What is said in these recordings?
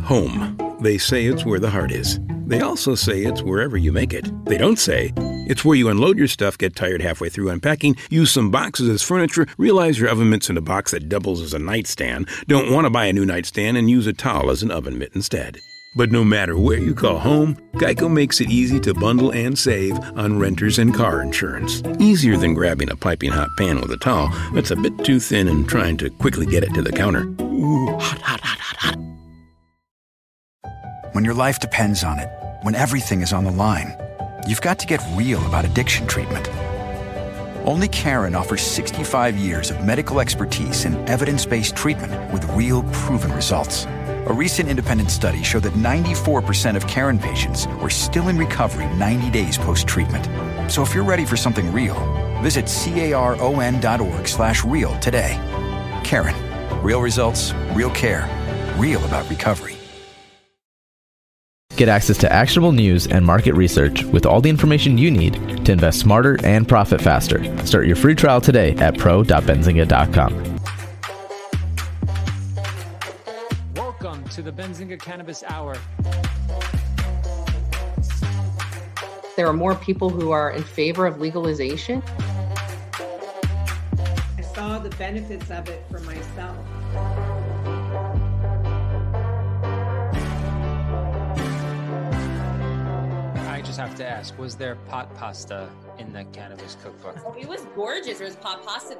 Home. They say it's where the heart is. They also say it's wherever you make it. They don't say it's where you unload your stuff, get tired halfway through unpacking, use some boxes as furniture, realize your oven mitt's in a box that doubles as a nightstand, don't want to buy a new nightstand, and use a towel as an oven mitt instead. But no matter where you call home, Geico makes it easy to bundle and save on renters and car insurance. Easier than grabbing a piping hot pan with a towel that's a bit too thin and trying to quickly get it to the counter. Ooh, hot, hot, hot, hot, hot. When your life depends on it, when everything is on the line, you've got to get real about addiction treatment. Only Caron offers 65 years of medical expertise and evidence-based treatment with real proven results. A recent independent study showed that 94% of Caron patients were still in recovery 90 days post-treatment. So if you're ready for something real, visit caron.org/real today. Caron. Real results, real care, real about recovery. Get access to actionable news and market research with all the information you need to invest smarter and profit faster. Start your free trial today at pro.benzinga.com. Welcome to the Benzinga Cannabis Hour. There are more people who are in favor of legalization. I saw the benefits of it for myself. I just have to ask, was there pot pasta in the cannabis cookbook? Oh, it was gorgeous. There was pot pasta.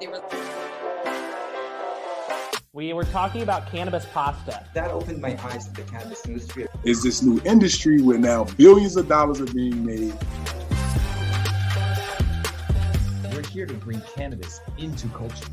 We were talking about cannabis pasta. That opened my eyes to the cannabis industry. Is this new industry where now billions of dollars are being made. We're here to bring cannabis into culture.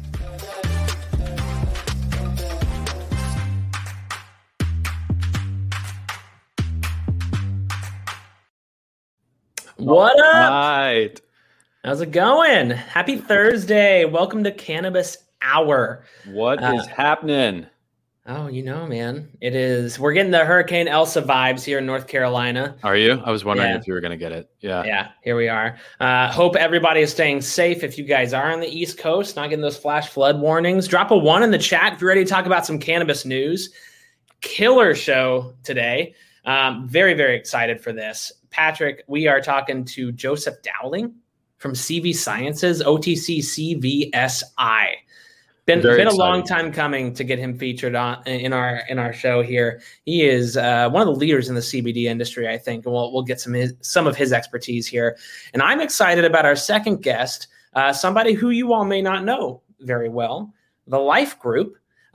What up? Right. How's it going? Happy Thursday. Welcome to Cannabis Hour. What is happening? Oh, you know, man. It is. We're getting the Hurricane Elsa vibes here in North Carolina. Are you? I was wondering if you were going to get it. Yeah. Yeah, here we are. Hope everybody is staying safe. If you guys are on the East Coast, not getting those flash flood warnings, drop a 1 in the chat if you're ready to talk about some cannabis news. Killer show today. Very, very excited for this. Patrick, we are talking to Joseph Dowling from CV Sciences, OTC CVSI. Been a long time coming to get him featured on in our show here. He is one of the leaders in the CBD industry, I think, and we'll get some of his expertise here. And I'm excited about our second guest, somebody who you all may not know very well, the Life Group.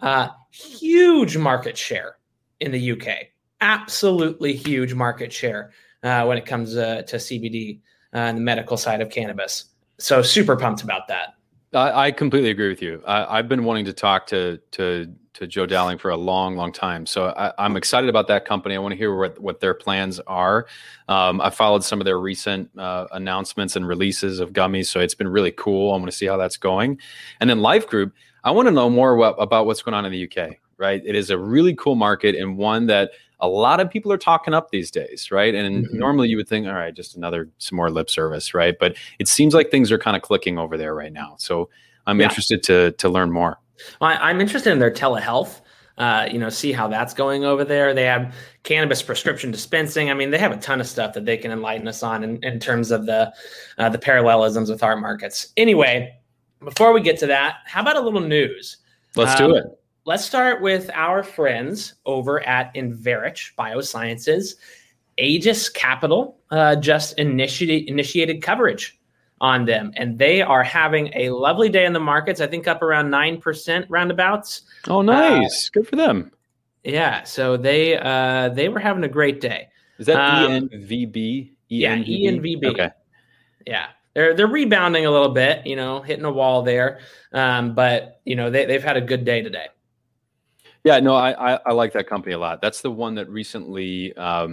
Huge market share in the UK, absolutely huge market share when it comes to CBD and the medical side of cannabis. So super pumped about that. I completely agree with you. I've been wanting to talk to Joe Dowling for a long, long time. So I'm excited about that company. I want to hear what their plans are. I followed some of their recent announcements and releases of gummies. So it's been really cool. I want to see how that's going. And then Life Group, I want to know more about what's going on in the UK, right? It is a really cool market and one that a lot of people are talking up these days, right? And normally you would think, all right, just some more lip service, right? But it seems like things are kind of clicking over there right now. So I'm interested to learn more. Well, I'm interested in their telehealth, see how that's going over there. They have cannabis prescription dispensing. I mean, they have a ton of stuff that they can enlighten us on in terms of the parallelisms with our markets. Anyway, before we get to that, how about a little news? Let's do it. Let's start with our friends over at Inverich Biosciences. Aegis Capital just initiated coverage on them, and they are having a lovely day in the markets. I think up around 9% roundabouts. Oh, nice. Good for them. Yeah, so they were having a great day. Is that ENVB? Yeah, ENVB. Okay. Yeah. They're rebounding a little bit, hitting a wall there. But they've had a good day today. Yeah, no, I like that company a lot. That's the one that recently,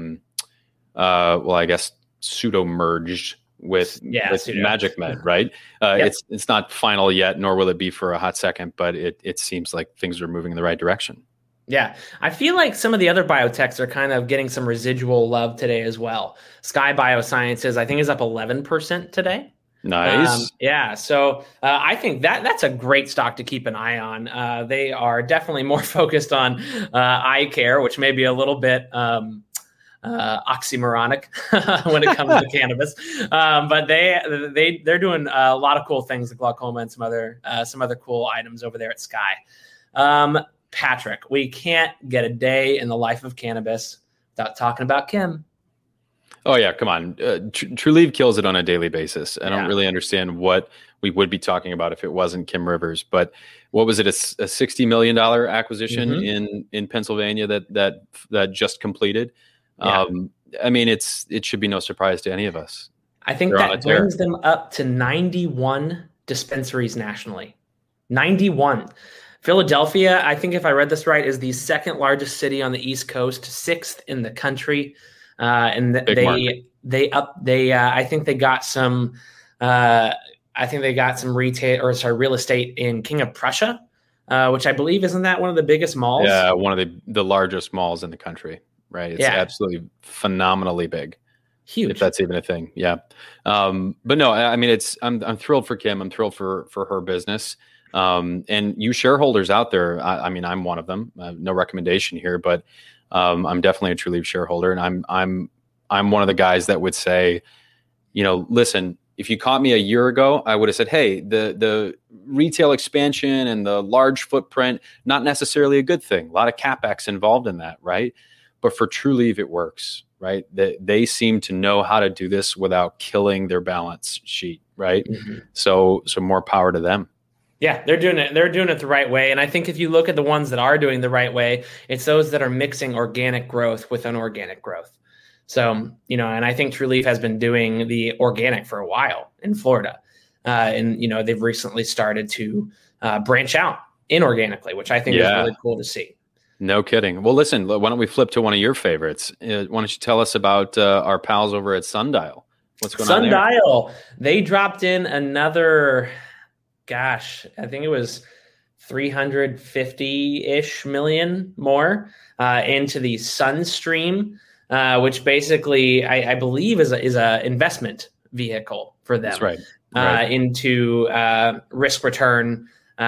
I guess pseudo merged with Magic Med, right? Yep. It's not final yet, nor will it be for a hot second, but it seems like things are moving in the right direction. Yeah, I feel like some of the other biotechs are kind of getting some residual love today as well. Sky Biosciences, I think, is up 11% today. Nice. So I think that's a great stock to keep an eye on. They are definitely more focused on eye care, which may be a little bit oxymoronic when it comes to cannabis. But they're doing a lot of cool things, like glaucoma and some other cool items over there at Sky. Patrick, we can't get a day in the life of cannabis without talking about Kim. Oh yeah, come on. Trulieve kills it on a daily basis. I don't really understand what we would be talking about if it wasn't Kim Rivers. But what was it? A $60 million acquisition in Pennsylvania that just completed. Yeah. I mean, it should be no surprise to any of us. I think that brings them up to 91 dispensaries nationally. 91. Philadelphia, I think if I read this right, is the second largest city on the East Coast, 6th in the country. And I think they got some real estate in King of Prussia, which I believe, isn't that one of the biggest malls? Yeah, one of the largest malls in the country, right? It's absolutely phenomenally big. Huge. If that's even a thing. Yeah. But no, I mean, I'm thrilled for Kim. I'm thrilled for her business. And you shareholders out there, I mean, I'm one of them. No recommendation here, but I'm definitely a Trulieve shareholder, and I'm one of the guys that would say, listen, if you caught me a year ago, I would have said, hey, the retail expansion and the large footprint, not necessarily a good thing. A lot of CapEx involved in that, right? But for Trulieve, it works, right? They seem to know how to do this without killing their balance sheet, right? Mm-hmm. So more power to them. Yeah, they're doing it. They're doing it the right way. And I think if you look at the ones that are doing the right way, it's those that are mixing organic growth with inorganic growth. So, and I think Trulieve has been doing the organic for a while in Florida. And they've recently started to branch out inorganically, which I think is really cool to see. No kidding. Well, listen, why don't we flip to one of your favorites? Why don't you tell us about our pals over at Sundial? What's going on there? Sundial, they dropped in another... Gosh, I think it was 350-ish million more into the Sunstream, which basically I believe is a investment vehicle for them. That's right. Into risk return,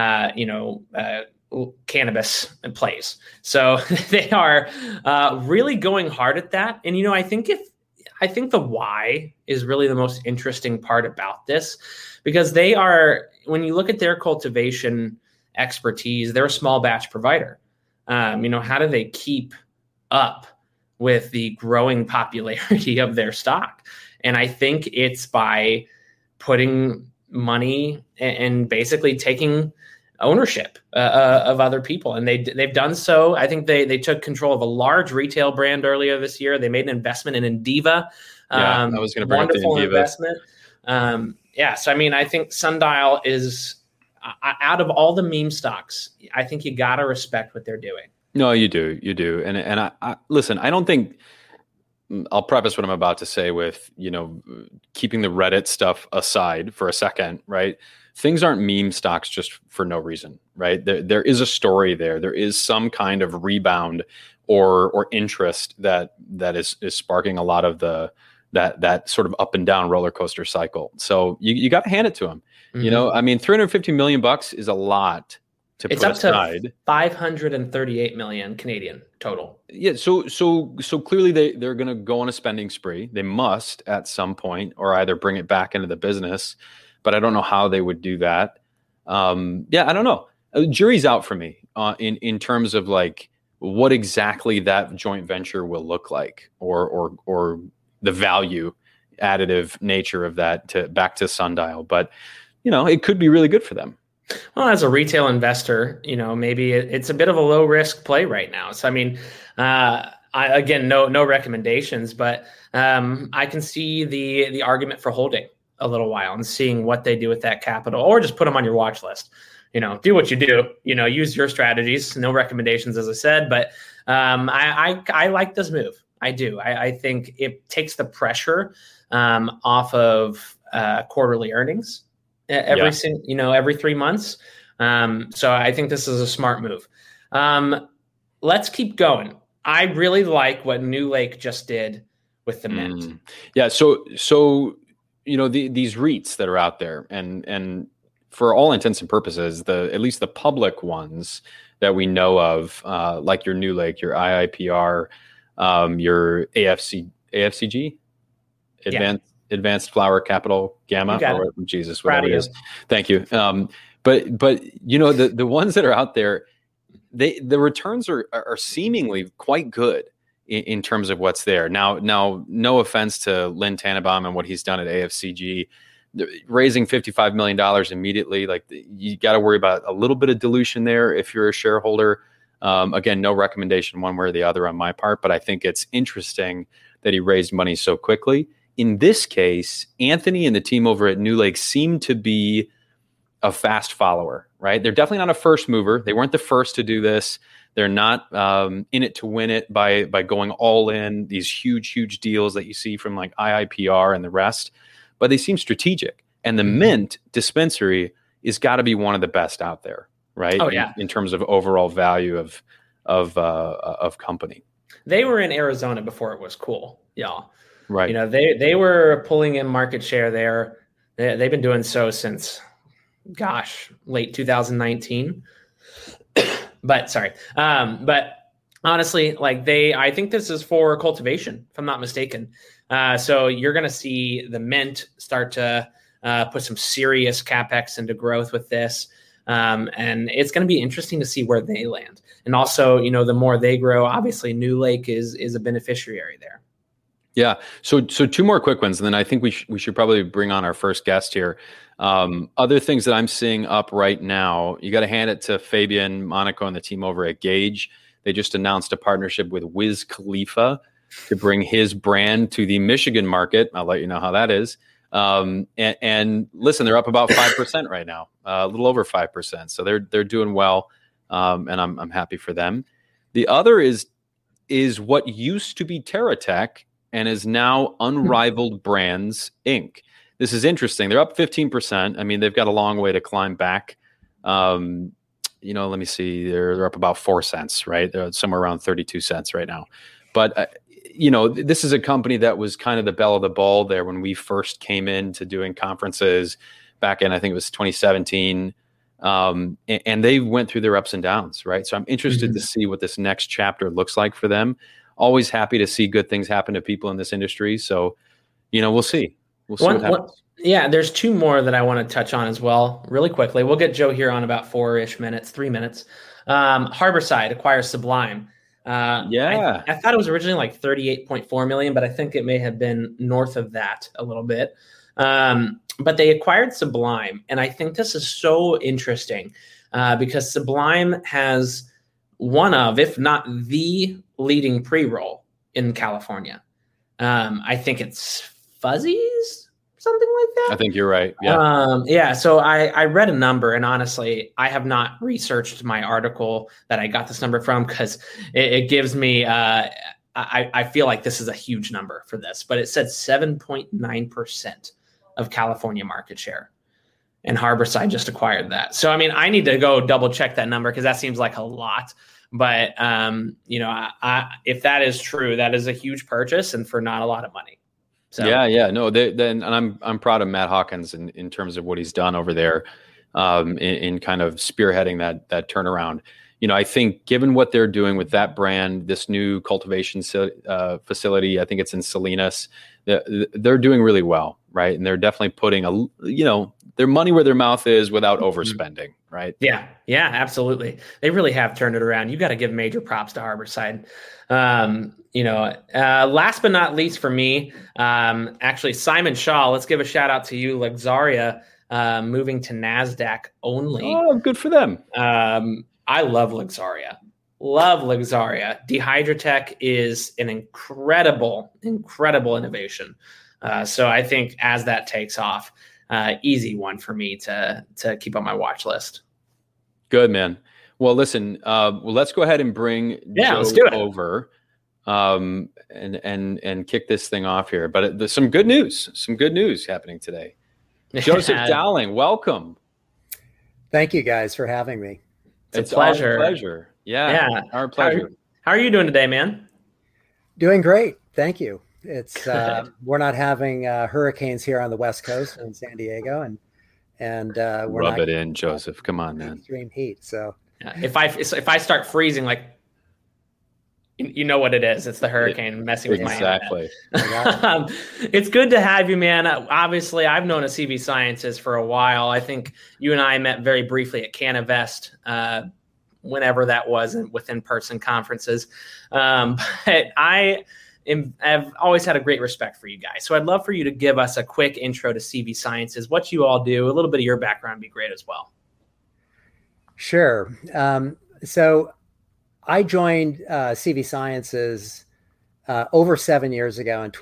cannabis plays. So they are really going hard at that. And I think the why is really the most interesting part about this, because they are, when you look at their cultivation expertise, they're a small batch provider. How do they keep up with the growing popularity of their stock? And I think it's by putting money and basically taking ownership of other people. And they've done so. I think they took control of a large retail brand earlier this year. They made an investment in Indiva. I was going to bring wonderful up the Indiva investment. So I mean, I think Sundial is out of all the meme stocks, I think you got to respect what they're doing. No, you do. And I listen, I don't think, I'll preface what I'm about to say with, keeping the Reddit stuff aside for a second, right? Things aren't meme stocks just for no reason, right? There is a story there. There is some kind of rebound or interest that is sparking a lot of that sort of up and down roller coaster cycle. So you got to hand it to them. Mm-hmm. I mean, $350 million is a lot to put aside. It's up to 538 million Canadian total. Yeah. So clearly they're going to go on a spending spree. They must at some point, or either bring it back into the business, but I don't know how they would do that. I don't know. Jury's out for me in terms of like what exactly that joint venture will look like, or the value additive nature of that back to Sundial. But, it could be really good for them. Well, as a retail investor, maybe it's a bit of a low risk play right now. So, I mean, no recommendations, but I can see the argument for holding a little while and seeing what they do with that capital, or just put them on your watch list. Do what you do, use your strategies, no recommendations, as I said, but I like this move. I do. I think it takes the pressure off of quarterly earnings every 3 months. So I think this is a smart move. Let's keep going. I really like what NewLake just did with the mint. Yeah. So these REITs that are out there, and for all intents and purposes, at least the public ones that we know of, like your NewLake, your IIPR, your AFCG, Advanced Flower Capital Gamma, or Jesus, whatever it is. Thank you. But the ones that are out there, the returns are seemingly quite good in terms of what's there. Now, no offense to Lynn Tannenbaum and what he's done at AFCG, raising $55 million immediately. Like, you got to worry about a little bit of dilution there if you're a shareholder. Again, no recommendation one way or the other on my part, but I think it's interesting that he raised money so quickly. In this case, Anthony and the team over at NewLake seem to be a fast follower, right? They're definitely not a first mover. They weren't the first to do this. They're not in it to win it by going all in, these huge deals that you see from like IIPR and the rest, but they seem strategic. And the Mint dispensary is got to be one of the best out there, right? Oh, yeah. In terms of overall value of company. They were in Arizona before it was cool, y'all. Right. They were pulling in market share there. They've been doing so since, late 2019. But honestly, I think this is for cultivation, if I'm not mistaken. So you're going to see the Mint start to put some serious CapEx into growth with this. And it's going to be interesting to see where they land. And also, the more they grow, obviously NewLake is a beneficiary there. Yeah. So two more quick ones, and then I think we should probably bring on our first guest here. Other things that I'm seeing up right now, you got to hand it to Fabian Monaco and the team over at Gage. They just announced a partnership with Wiz Khalifa to bring his brand to the Michigan market. I'll let you know how that is. And listen, they're up about 5% right now, a little over 5%. So they're doing well, and I'm happy for them. The other is what used to be TerraTech and is now Unrivaled Brands, Inc. This is interesting. They're up 15%. I mean, they've got a long way to climb back. Let me see. They're up about 4 cents, right? They're somewhere around 32 cents right now. But, this is a company that was kind of the belle of the ball there when we first came into doing conferences back in, I think it was 2017. And they went through their ups and downs, right? So I'm interested to see what this next chapter looks like for them. Always happy to see good things happen to people in this industry. So, we'll see. We'll see what happens. Yeah, there's two more that I want to touch on as well, really quickly. We'll get Joe here on about 3 minutes. Harborside acquires Sublime. I thought it was originally like $38.4 million, but I think it may have been north of that a little bit. But they acquired Sublime, and I think this is so interesting because Sublime has one of, if not the leading pre-roll in California. I think it's Fuzzies, something like that. I think you're right. Yeah. So I read a number, and honestly, I have not researched my article that I got this number from because it gives me, I feel like this is a huge number for this, but it said 7.9% of California market share. And Harborside just acquired that. So, I mean, I need to go double check that number because that seems like a lot. But, if that is true, that is a huge purchase and for not a lot of money. So. Yeah. No, and I'm proud of Matt Hawkins in terms of what he's done over there in kind of spearheading that turnaround. I think given what they're doing with that brand, this new cultivation facility, I think it's in Salinas, they're doing really well, right? And they're definitely putting their money where their mouth is without overspending, right? Yeah, absolutely. They really have turned it around. You got to give major props to Harborside. Last but not least for me, actually Simon Shaw, let's give a shout out to you, Luxaria, moving to NASDAQ only. Oh, good for them. I love Luxaria. Dehydratech is an incredible innovation. So I think as that takes off, easy one for me to keep on my watch list. Good, man. Well, listen, let's go ahead and bring Joe over and kick this thing off here. But there's some good news happening today. Joseph Dowling, welcome. Thank you guys for having me. It's a pleasure. Our pleasure. Yeah, our pleasure. How are you doing today, man? Doing great. Thank you. It's we're not having hurricanes here on the West Coast in San Diego, and we're rub not it in, Joseph. Come on, man. Extreme heat. So if I start freezing, like you know what it is. It's the hurricane messing with my internet. Exactly. It's good to have you, man. Obviously, I've known a CV Sciences for a while. I think you and I met very briefly at Canavest, whenever that was, with in-person conferences. But I've always had a great respect for you guys. So I'd love for you to give us a quick intro to CV Sciences, what you all do, a little bit of your background would be great as well. Sure. So I joined CV Sciences over 7 years ago in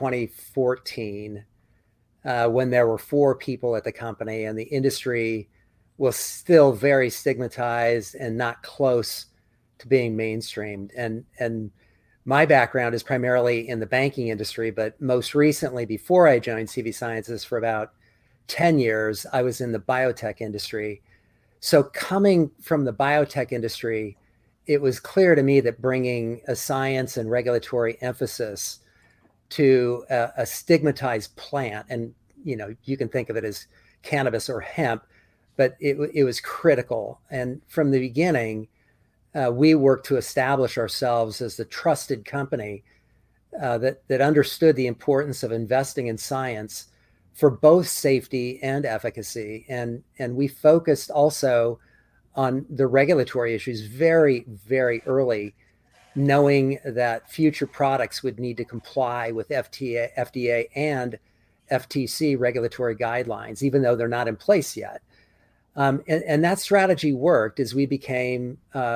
2014, when there were 4 people at the company and the industry was still very stigmatized and not close to being mainstreamed. And my background is primarily in the banking industry, but most recently, before I joined CV Sciences for about 10 years, I was in the biotech industry. So coming from the biotech industry, it was clear to me that bringing a science and regulatory emphasis to a stigmatized plant, and you can think of it as cannabis or hemp, but it was critical. And from the beginning, we worked to establish ourselves as the trusted company that understood the importance of investing in science for both safety and efficacy. And we focused also on the regulatory issues very, very early, knowing that future products would need to comply with FDA and FTC regulatory guidelines, even though they're not in place yet. And that strategy worked as we became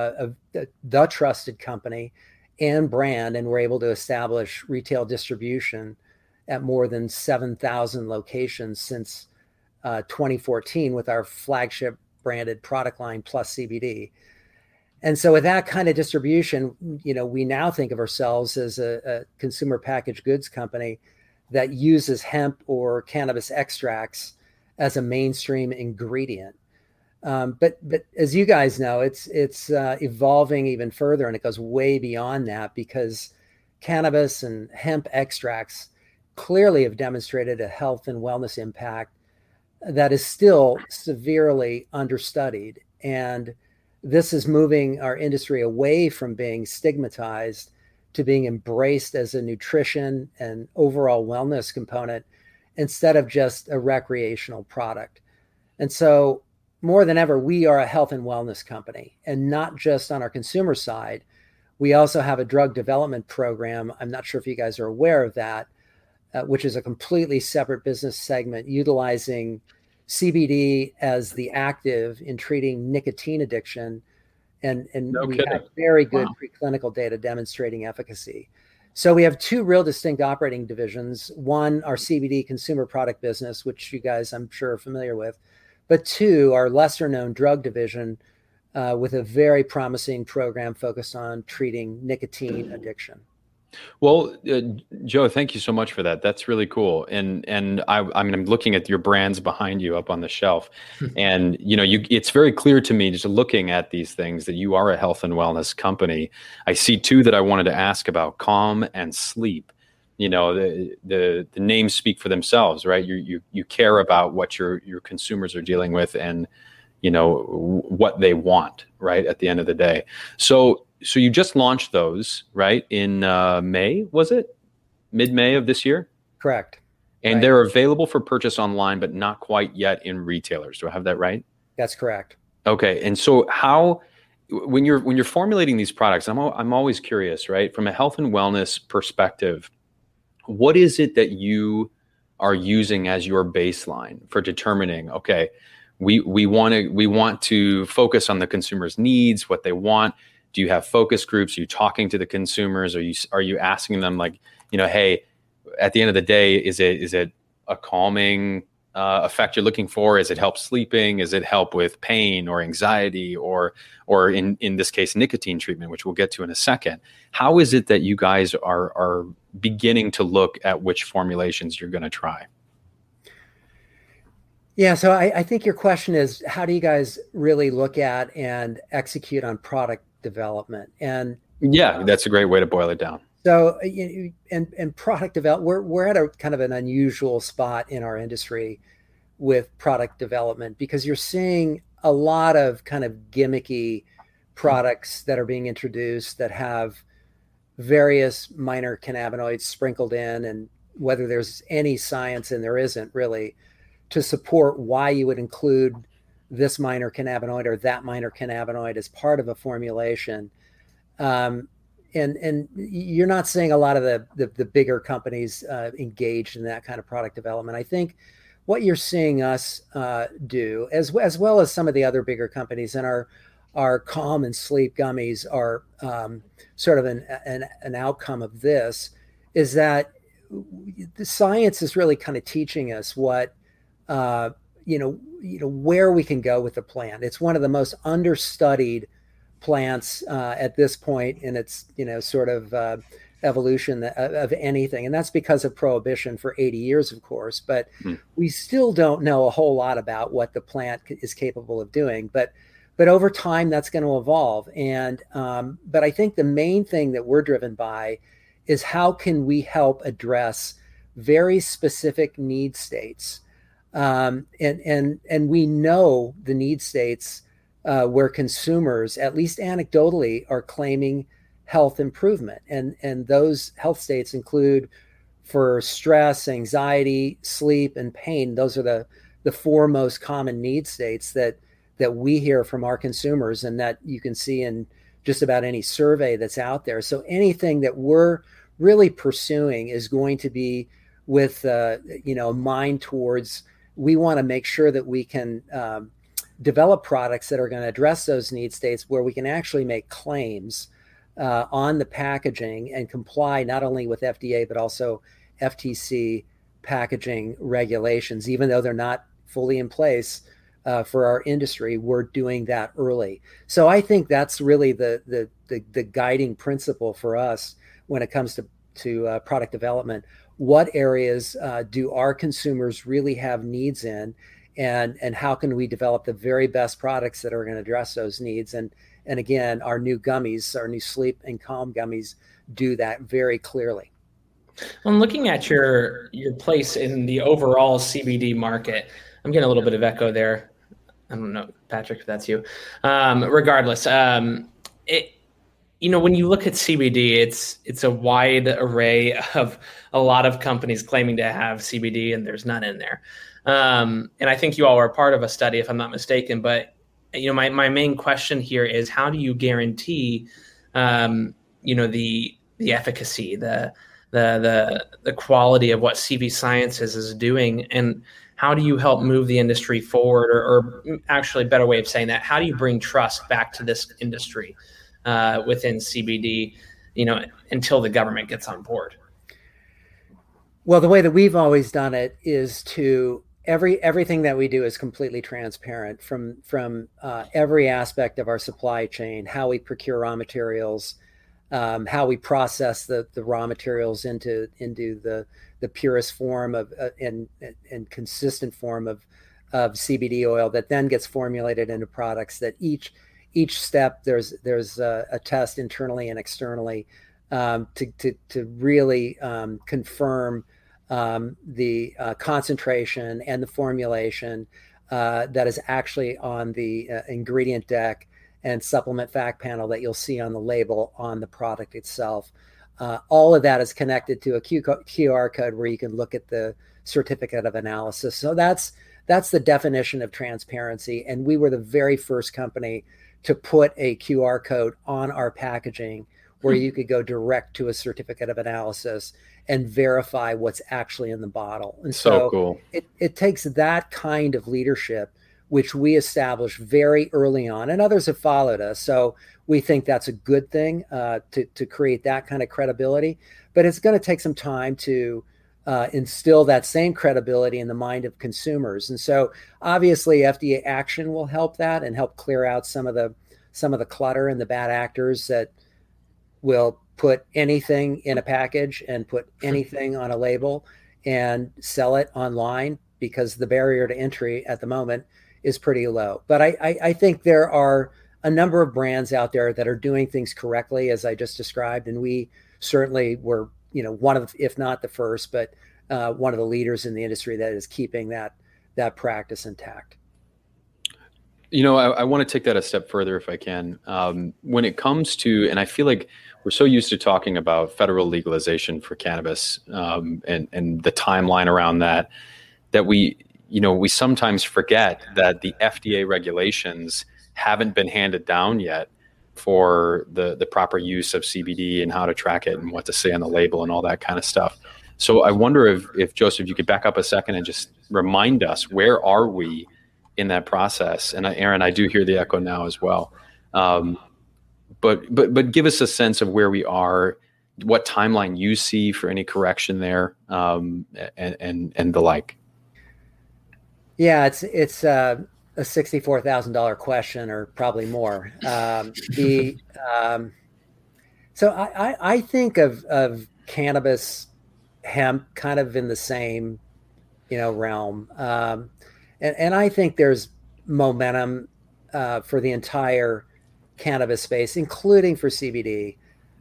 the trusted company and brand, and were able to establish retail distribution at more than 7,000 locations since 2014 with our flagship branded product line plus CBD. And so with that kind of distribution, we now think of ourselves as a consumer packaged goods company that uses hemp or cannabis extracts as a mainstream ingredient. But as you guys know, it's evolving even further, and it goes way beyond that, because cannabis and hemp extracts clearly have demonstrated a health and wellness impact that is still severely understudied. And this is moving our industry away from being stigmatized to being embraced as a nutrition and overall wellness component instead of just a recreational product. And so more than ever, we are a health and wellness company, and not just on our consumer side. We also have a drug development program. I'm not sure if you guys are aware of that, which is a completely separate business segment utilizing CBD as the active in treating nicotine addiction. And we have very good preclinical data demonstrating efficacy. So we have 2 real distinct operating divisions. One, our CBD consumer product business, which you guys I'm sure are familiar with, but 2, our lesser known drug division with a very promising program focused on treating nicotine addiction. Well, Joe, thank you so much for that. That's really cool. And I'm looking at your brands behind you up on the shelf, and it's very clear to me just looking at these things that you are a health and wellness company. I see 2 that I wanted to ask about: Calm and Sleep. The names speak for themselves, right? You care about what your consumers are dealing with, and what they want, right, at the end of the day. So you just launched those, right, in May, was it? Mid-May of this year? Correct. And they're available for purchase online, but not quite yet in retailers. Do I have that right? That's correct. Okay. And so when you're formulating these products, I'm always curious, right, from a health and wellness perspective, what is it that you are using as your baseline for determining, okay, we want to focus on the consumer's needs, what they want? Do you have focus groups? Are you talking to the consumers? Are you asking them, like, hey, at the end of the day, is it a calming effect you're looking for? Is it help sleeping? Is it help with pain or anxiety, or in this case, nicotine treatment, which we'll get to in a second? How is it that you guys are beginning to look at which formulations you're going to try? Yeah, so I think your question is, how do you guys really look at and execute on product development? And yeah, that's a great way to boil it down. So, and product development, we're at a kind of an unusual spot in our industry with product development, because you're seeing a lot of kind of gimmicky products that are being introduced that have various minor cannabinoids sprinkled in, and whether there's any science, and there isn't really, to support why you would include this minor cannabinoid or that minor cannabinoid as part of a formulation. And you're not seeing a lot of the bigger companies engaged in that kind of product development. I think what you're seeing us do, as well as some of the other bigger companies, and our Calm and Sleep gummies are sort of an outcome of this, is that the science is really kind of teaching us what where we can go with the plant. It's one of the most understudied plants at this point in its sort of evolution of anything, and that's because of prohibition for 80 years, of course. But we still don't know a whole lot about what the plant is capable of doing. But over time, that's going to evolve. And but I think the main thing that we're driven by is how can we help address very specific need states, and we know the need states where consumers, at least anecdotally, are claiming health improvement, and those health states include, for stress, anxiety, sleep, and pain. Those are the four most common need states that we hear from our consumers, and that you can see in just about any survey that's out there. So anything that we're really pursuing is going to be with mind towards, we want to make sure that we can develop products that are going to address those need states, where we can actually make claims on the packaging and comply not only with FDA but also FTC packaging regulations. Even though they're not fully in place for our industry, we're doing that early. So I think that's really the guiding principle for us when it comes to product development. What areas do our consumers really have needs in, and how can we develop the very best products that are going to address those needs? And again, our new gummies, our new Sleep and Calm gummies, do that very clearly. When looking at your place in the overall CBD market, I'm getting a little bit of echo there. I don't know, Patrick, if that's you. Regardless, when you look at CBD, it's a wide array of a lot of companies claiming to have CBD, and there's none in there. And I think you all were a part of a study, if I'm not mistaken. But my main question here is, how do you guarantee, the efficacy, the quality of what CV Sciences is doing, and how do you help move the industry forward, or actually, a better way of saying that, how do you bring trust back to this industry within CBD, until the government gets on board? Well, the way that we've always done it is to everything that we do is completely transparent from every aspect of our supply chain, how we procure raw materials, how we process the raw materials into the purest form of and consistent form of CBD oil that then gets formulated into products. That each step there's a test internally and externally to really confirm the concentration and the formulation that is actually on the ingredient deck and supplement fact panel that you'll see on the label on the product itself. All of that is connected to a QR code where you can look at the certificate of analysis. So that's the definition of transparency. And we were the very first company to put a QR code on our packaging where you could go direct to a certificate of analysis and verify what's actually in the bottle. And so cool. It takes that kind of leadership, which we established very early on, and others have followed us. So we think that's a good thing to create that kind of credibility. But it's going to take some time to instill that same credibility in the mind of consumers. And so obviously FDA action will help that and help clear out some of the clutter and the bad actors that will put anything in a package and put anything on a label and sell it online, because the barrier to entry at the moment is pretty low. But I think there are a number of brands out there that are doing things correctly, as I just described, and we certainly we're, one of, if not the first, but one of the leaders in the industry that is keeping that practice intact. I want to take that a step further if I can. When it comes to, and I feel like we're so used to talking about federal legalization for cannabis and the timeline around that we sometimes forget that the FDA regulations haven't been handed down yet for the proper use of CBD and how to track it and what to say on the label and all that kind of stuff. So I wonder if Joseph, you could back up a second and just remind us, where are we in that process? And Aaron, I do hear the echo now as well. But give us a sense of where we are, what timeline you see for any correction there, and the like. Yeah, it's a $64,000 question, or probably more. So I think of cannabis, hemp kind of in the same, realm. And I think there's momentum for the entire cannabis space, including for CBD.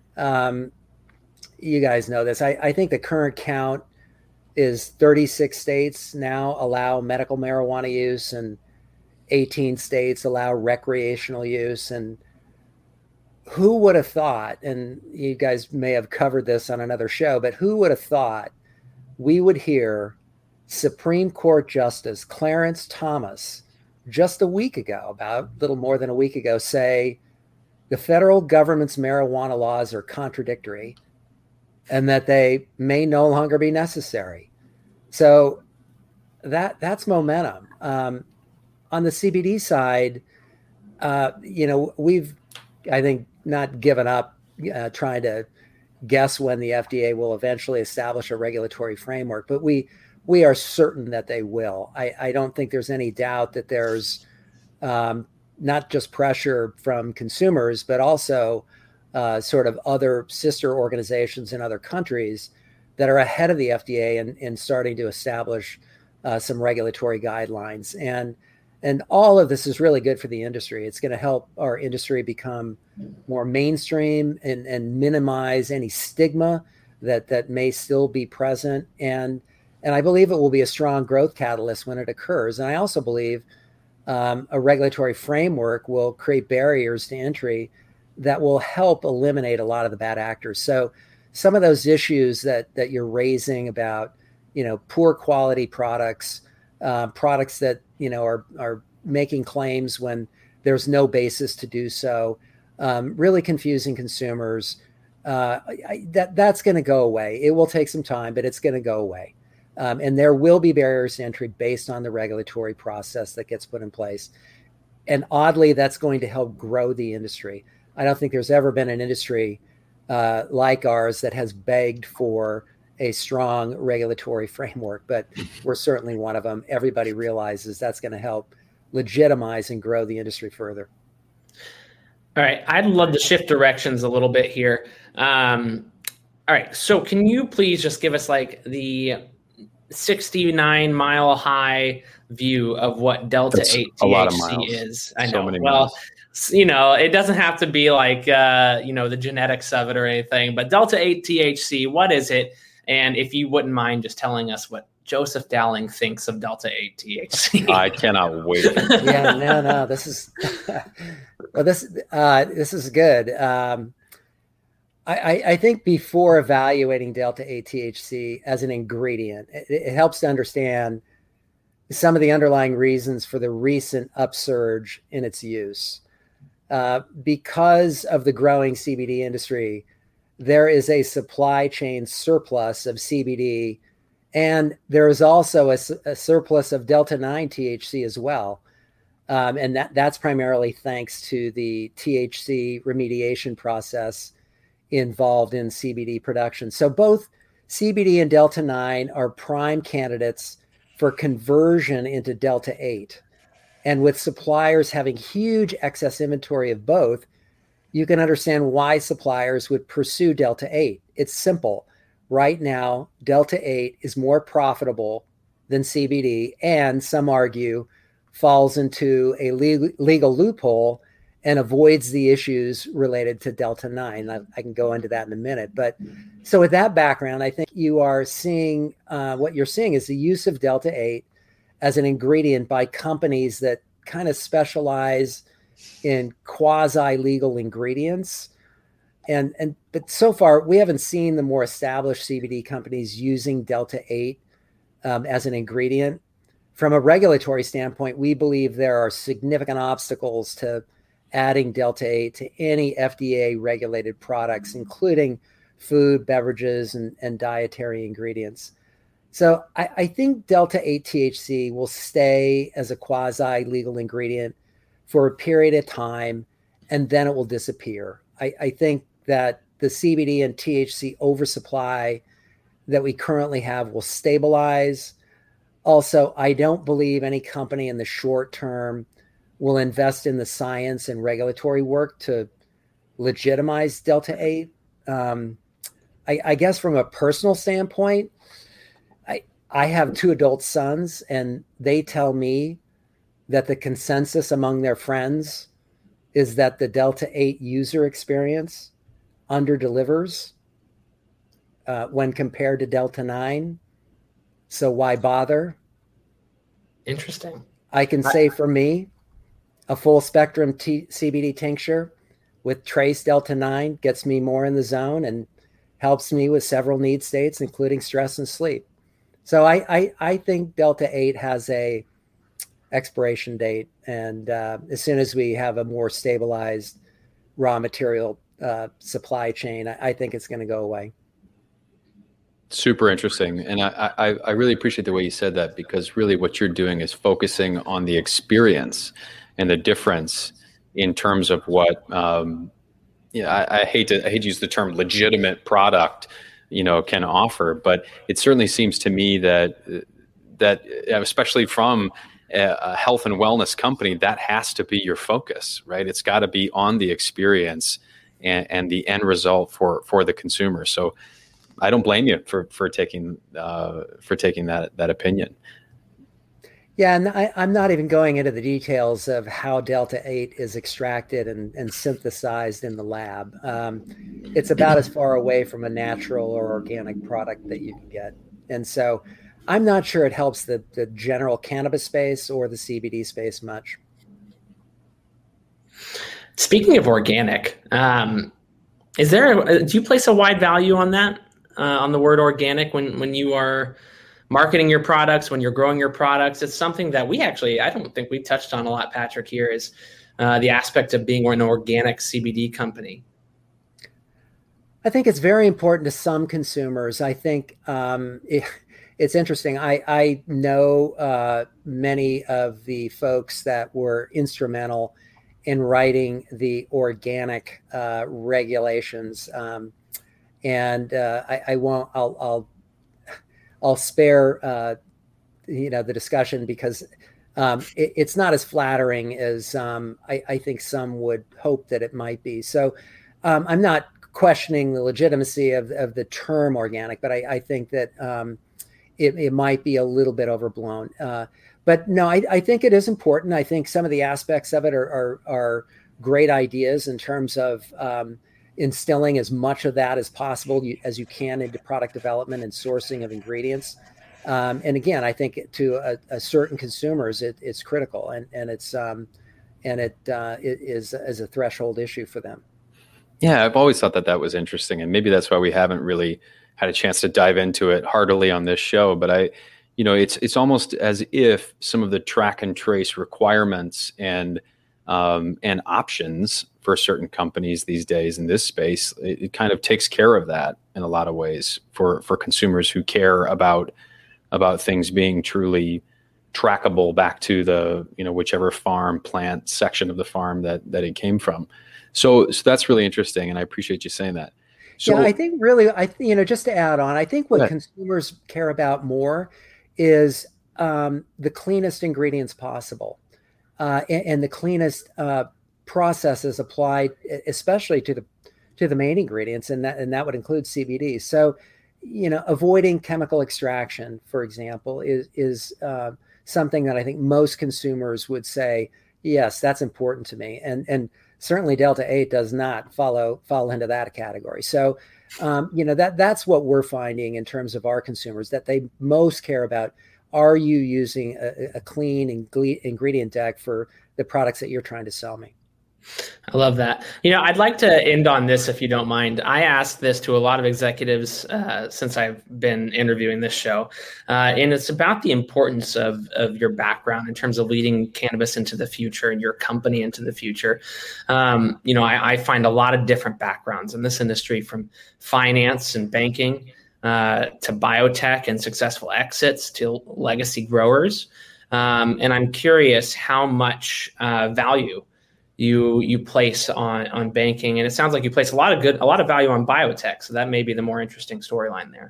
You guys know this. I think the current count is 36 states now allow medical marijuana use, and 18 states allow recreational use. And who would have thought, and you guys may have covered this on another show, but who would have thought we would hear Supreme Court Justice Clarence Thomas just a week ago, about a little more than a week ago, say the federal government's marijuana laws are contradictory and that they may no longer be necessary. So that's momentum. On the CBD side, we've, I think, not given up trying to guess when the FDA will eventually establish a regulatory framework, but we are certain that they will. I don't think there's any doubt that there's not just pressure from consumers, but also sort of other sister organizations in other countries that are ahead of the FDA in starting to establish some regulatory guidelines. And all of this is really good for the industry. It's going to help our industry become more mainstream and minimize any stigma that may still be present. And I believe it will be a strong growth catalyst when it occurs. And I also believe a regulatory framework will create barriers to entry that will help eliminate a lot of the bad actors. So some of those issues that you're raising about, poor quality products, products that, are making claims when there's no basis to do so, really confusing consumers, that's going to go away. It will take some time, but it's going to go away. And there will be barriers to entry based on the regulatory process that gets put in place. And oddly, that's going to help grow the industry. I don't think there's ever been an industry like ours that has begged for a strong regulatory framework, but we're certainly one of them. Everybody realizes that's going to help legitimize and grow the industry further. All right. I'd love to shift directions a little bit here. All right. So can you please just give us like the 69-mile high view of what Delta 8 THC is? I know. It doesn't have to be like, the genetics of it or anything, but Delta 8 THC, what is it? And if you wouldn't mind just telling us what Joseph Dowling thinks of Delta 8 THC. I cannot wait. Yeah, no, this is, this is good. I think before evaluating Delta 8 THC as an ingredient, it helps to understand some of the underlying reasons for the recent upsurge in its use. Because of the growing CBD industry, there is a supply chain surplus of CBD, and there is also a surplus of Delta 9 THC as well. And that's primarily thanks to the THC remediation process involved in CBD production. So both CBD and Delta 9 are prime candidates for conversion into Delta 8. And with suppliers having huge excess inventory of both, you can understand why suppliers would pursue Delta 8. It's simple. Right now, Delta 8 is more profitable than CBD, and some argue falls into a legal loophole and avoids the issues related to Delta 9. I can go into that in a minute. But so with that background, I think you are seeing what you're seeing is the use of Delta 8 as an ingredient by companies that kind of specialize in quasi-legal ingredients. But so far, we haven't seen the more established CBD companies using Delta 8 as an ingredient. From a regulatory standpoint, we believe there are significant obstacles to adding Delta 8 to any FDA-regulated products, including food, beverages, and dietary ingredients. So I think Delta 8 THC will stay as a quasi-legal ingredient for a period of time, and then it will disappear. I think that the CBD and THC oversupply that we currently have will stabilize. Also, I don't believe any company in the short term will invest in the science and regulatory work to legitimize Delta 8. I guess from a personal standpoint, I have 2 adult sons, and they tell me that the consensus among their friends is that the Delta 8 user experience underdelivers when compared to Delta 9. So why bother? Interesting. I can say for me, a full spectrum CBD tincture with trace Delta 9 gets me more in the zone and helps me with several need states, including stress and sleep. So I think Delta 8 has a expiration date, and as soon as we have a more stabilized raw material supply chain, I think it's going to go away. Super interesting. And I really appreciate the way you said that, because really what you're doing is focusing on the experience and the difference in terms of what, I hate to use the term legitimate product, can offer, but it certainly seems to me that especially from a health and wellness company, that has to be your focus, right? It's got to be on the experience and the end result for the consumer. So I don't blame you for taking that opinion. Yeah, and I'm not even going into the details of how Delta 8 is extracted and synthesized in the lab. It's about as far away from a natural or organic product that you can get. And so I'm not sure it helps the general cannabis space or the CBD space much. Speaking of organic, do you place a wide value on that, on the word organic when you are marketing your products, when you're growing your products? It's something that I don't think we touched on a lot, Patrick, here is the aspect of being an organic CBD company. I think it's very important to some consumers. I think it's interesting. I know many of the folks that were instrumental in writing the organic regulations. And I won't, I'll spare, the discussion because it's not as flattering as I think some would hope that it might be. So I'm not questioning the legitimacy of the term organic, but I think that it might be a little bit overblown. But no, I think it is important. I think some of the aspects of it are great ideas in terms of instilling as much of that as possible as you can into product development and sourcing of ingredients. And again, I think to a certain consumers, it's critical and it is a threshold issue for them. Yeah, I've always thought that was interesting, and maybe that's why we haven't really had a chance to dive into it heartily on this show. But it's almost as if some of the track and trace requirements and options for certain companies these days in this space, it kind of takes care of that in a lot of ways for consumers who care about things being truly trackable back to the whichever farm, plant, section of the farm that it came from. So that's really interesting, and I appreciate you saying that. So, yeah, I think really, just to add on, I think what consumers care about more is the cleanest ingredients possible and the cleanest processes applied, especially to the main ingredients, and that would include CBD. So, avoiding chemical extraction, for example, is something that I think most consumers would say, yes, that's important to me. And certainly Delta 8 does not fall into that category. So, that's what we're finding in terms of our consumers, that they most care about, are you using a clean ingredient deck for the products that you're trying to sell me? I love that. I'd like to end on this, if you don't mind. I asked this to a lot of executives since I've been interviewing this show, and it's about the importance of your background in terms of leading cannabis into the future and your company into the future. I find a lot of different backgrounds in this industry, from finance and banking to biotech and successful exits to legacy growers. And I'm curious how much value you place on banking, and it sounds like you place a lot of value on biotech. So that may be the more interesting storyline there.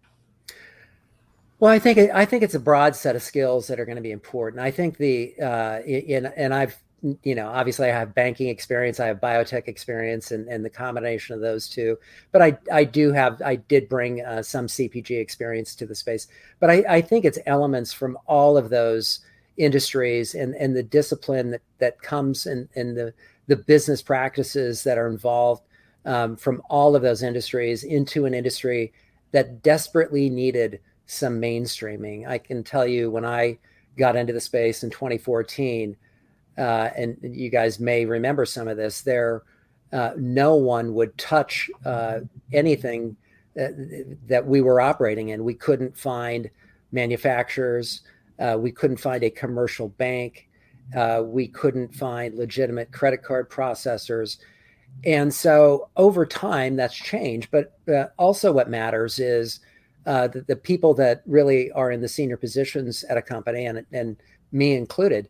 Well, I think it's a broad set of skills that are going to be important. I think I've obviously I have banking experience, I have biotech experience, and the combination of those two. But I did bring some CPG experience to the space. But I think it's elements from all of those industries and the discipline that comes in the business practices that are involved from all of those industries into an industry that desperately needed some mainstreaming. I can tell you, when I got into the space in 2014, and you guys may remember some of this, no one would touch anything that we were operating in. We couldn't find manufacturers. We couldn't find a commercial bank. We couldn't find legitimate credit card processors. And so over time, that's changed. But also what matters is the people that really are in the senior positions at a company, and me included,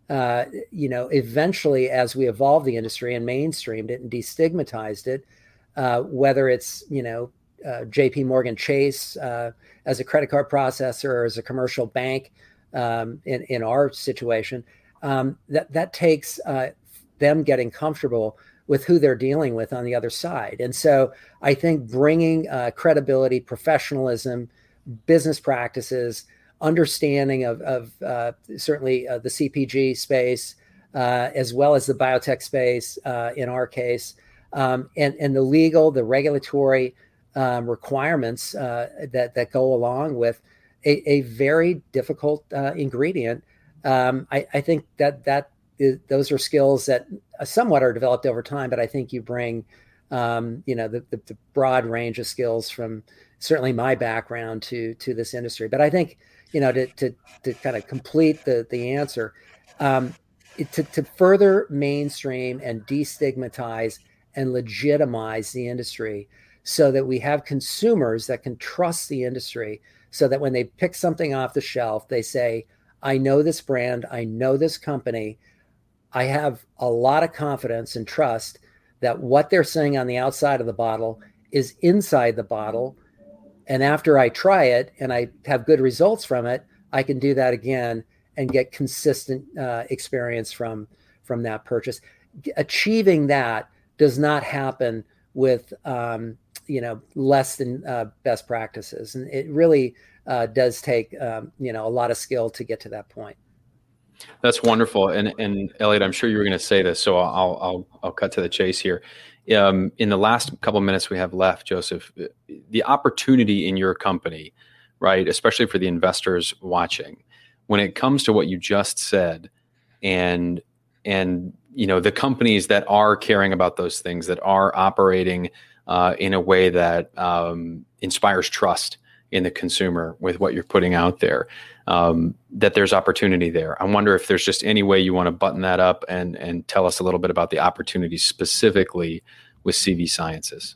eventually, as we evolved the industry and mainstreamed it and destigmatized it, whether it's, JP Morgan Chase as a credit card processor or as a commercial bank, in our situation, that takes them getting comfortable with who they're dealing with on the other side. And so I think bringing credibility, professionalism, business practices, understanding of certainly the CPG space, as well as the biotech space in our case, and the regulatory requirements that go along with a very difficult ingredient. I think those are skills that somewhat are developed over time, but I think you bring, the broad range of skills from certainly my background to this industry. But I think, to kind of complete the answer, to further mainstream and destigmatize and legitimize the industry so that we have consumers that can trust the industry, so that when they pick something off the shelf, they say, I know this brand, I know this company, I have a lot of confidence and trust that what they're saying on the outside of the bottle is inside the bottle. And after I try it and I have good results from it, I can do that again and get consistent experience from that purchase. Achieving that does not happen with less than best practices, and it really does take a lot of skill to get to that point. That's wonderful, and Elliot, I'm sure you were going to say this, so I'll cut to the chase here. In the last couple of minutes we have left, Joseph, the opportunity in your company, right, especially for the investors watching, when it comes to what you just said, and the companies that are caring about those things, that are operating in a way that inspires trust in the consumer with what you're putting out there, that there's opportunity there. I wonder if there's just any way you want to button that up and tell us a little bit about the opportunity specifically with CV Sciences.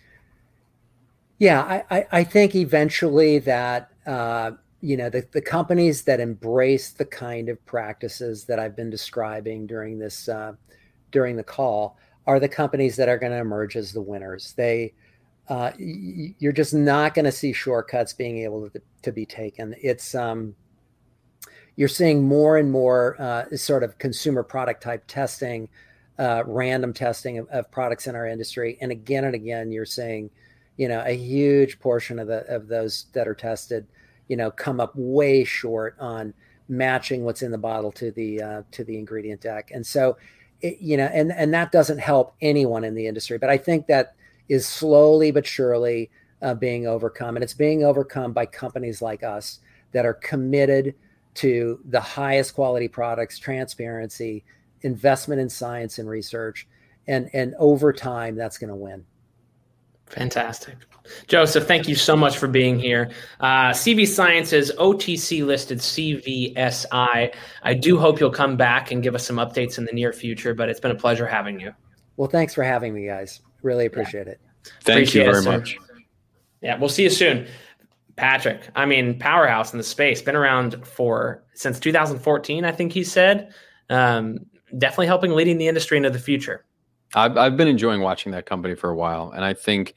Yeah, I think eventually that, the companies that embrace the kind of practices that I've been describing during the call are the companies that are going to emerge as the winners. You're just not going to see shortcuts being able to be taken. It's you're seeing more and more sort of consumer product type testing, random testing of products in our industry, and again you're seeing, a huge portion of those that are tested, come up way short on matching what's in the bottle to the ingredient deck. And so and that doesn't help anyone in the industry. But I think that is slowly but surely being overcome. And it's being overcome by companies like us that are committed to the highest quality products, transparency, investment in science and research. And over time, that's going to win. Fantastic. Joseph, thank you so much for being here. CV Sciences, OTC listed CVSI. I do hope you'll come back and give us some updates in the near future, but it's been a pleasure having you. Well, thanks for having me, guys. Really appreciate it. Thank you very much. Yeah, we'll see you soon. Patrick, I mean, powerhouse in the space, been around since 2014, I think he said. Definitely helping leading the industry into the future. I've been enjoying watching that company for a while, and I think,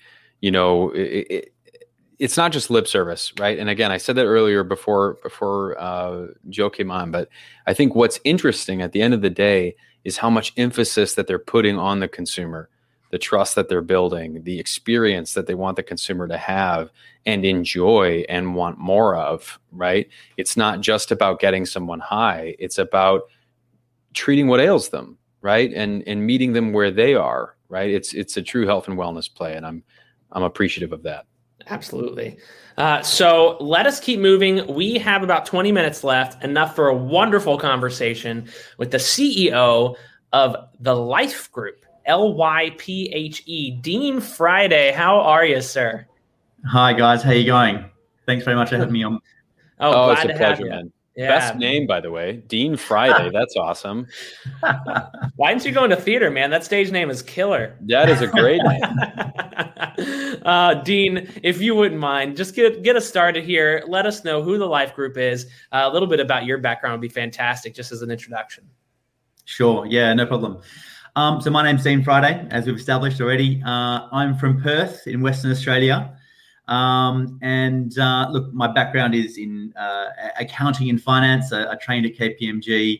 it's not just lip service, right? And again, I said that earlier before Joe came on, but I think what's interesting at the end of the day is how much emphasis that they're putting on the consumer, the trust that they're building, the experience that they want the consumer to have and enjoy and want more of, right? It's not just about getting someone high. It's about treating what ails them, right? And meeting them where they are, right? It's a true health and wellness play, and I'm appreciative of that. Absolutely. So let us keep moving. We have about 20 minutes left, enough for a wonderful conversation with the CEO of the Life Group, LYPHE, Dean Friday. How are you, sir? Hi, guys. How you going? Thanks very much for having me on. Oh, it's a pleasure, man. Yeah. Best name, by the way, Dean Friday. That's awesome. Why didn't you go into theater, man? That stage name is killer. That is a great name. Dean, if you wouldn't mind, just get us started here. Let us know who the Life Group is. A little bit about your background would be fantastic, just as an introduction. Sure. Yeah, no problem. So my name's Dean Friday, as we've established already. I'm from Perth in Western Australia. Look, my background is in accounting and finance. I trained at KPMG.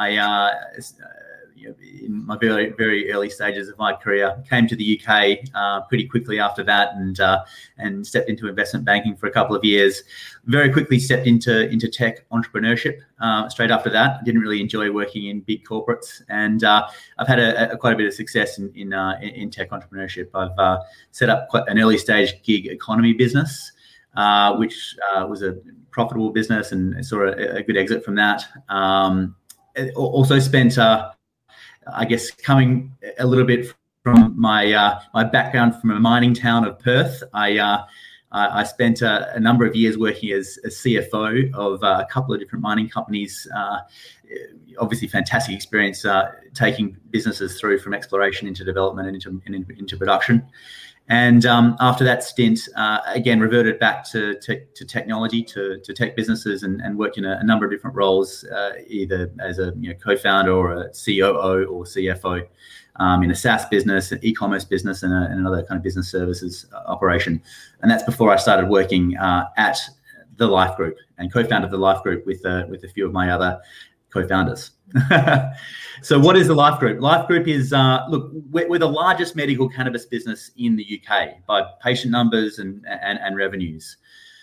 In my very, very early stages of my career, came to the UK pretty quickly after that, and stepped into investment banking for a couple of years. Very quickly stepped into tech entrepreneurship. Straight after that, I didn't really enjoy working in big corporates, and I've had quite a bit of success in tech entrepreneurship. I've set up quite an early stage gig economy business, which was a profitable business, and saw a good exit from that. Also spent I guess coming a little bit from my background from a mining town of Perth, I spent a number of years working as a CFO of a couple of different mining companies. Obviously, fantastic experience taking businesses through from exploration into development and into production. And after that stint, again, reverted back to technology, to tech businesses, and worked in a number of different roles, either as a co-founder or a COO or CFO in a SaaS business, an e-commerce business, and another kind of business services operation. And that's before I started working at the Life Group and co-founded the Life Group with a few of my other co-founders. So what is the Life Group? Life Group is, look, we're the largest medical cannabis business in the UK by patient numbers and revenues.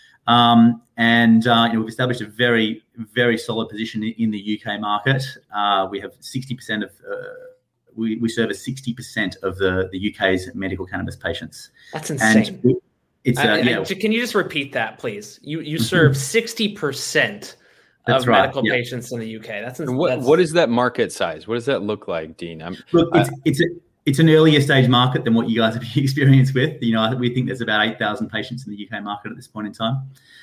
We've established a very, very solid position in the UK market. We have 60% of, we service 60% of the UK's medical cannabis patients. That's insane. And it's, can you just repeat that, please? You serve 60% of medical patients in the UK. That's what is that market size? What does that look like, Dean? Look, it's an earlier stage market than what you guys have experienced with. We think there's about 8,000 patients in the UK market at this point in time.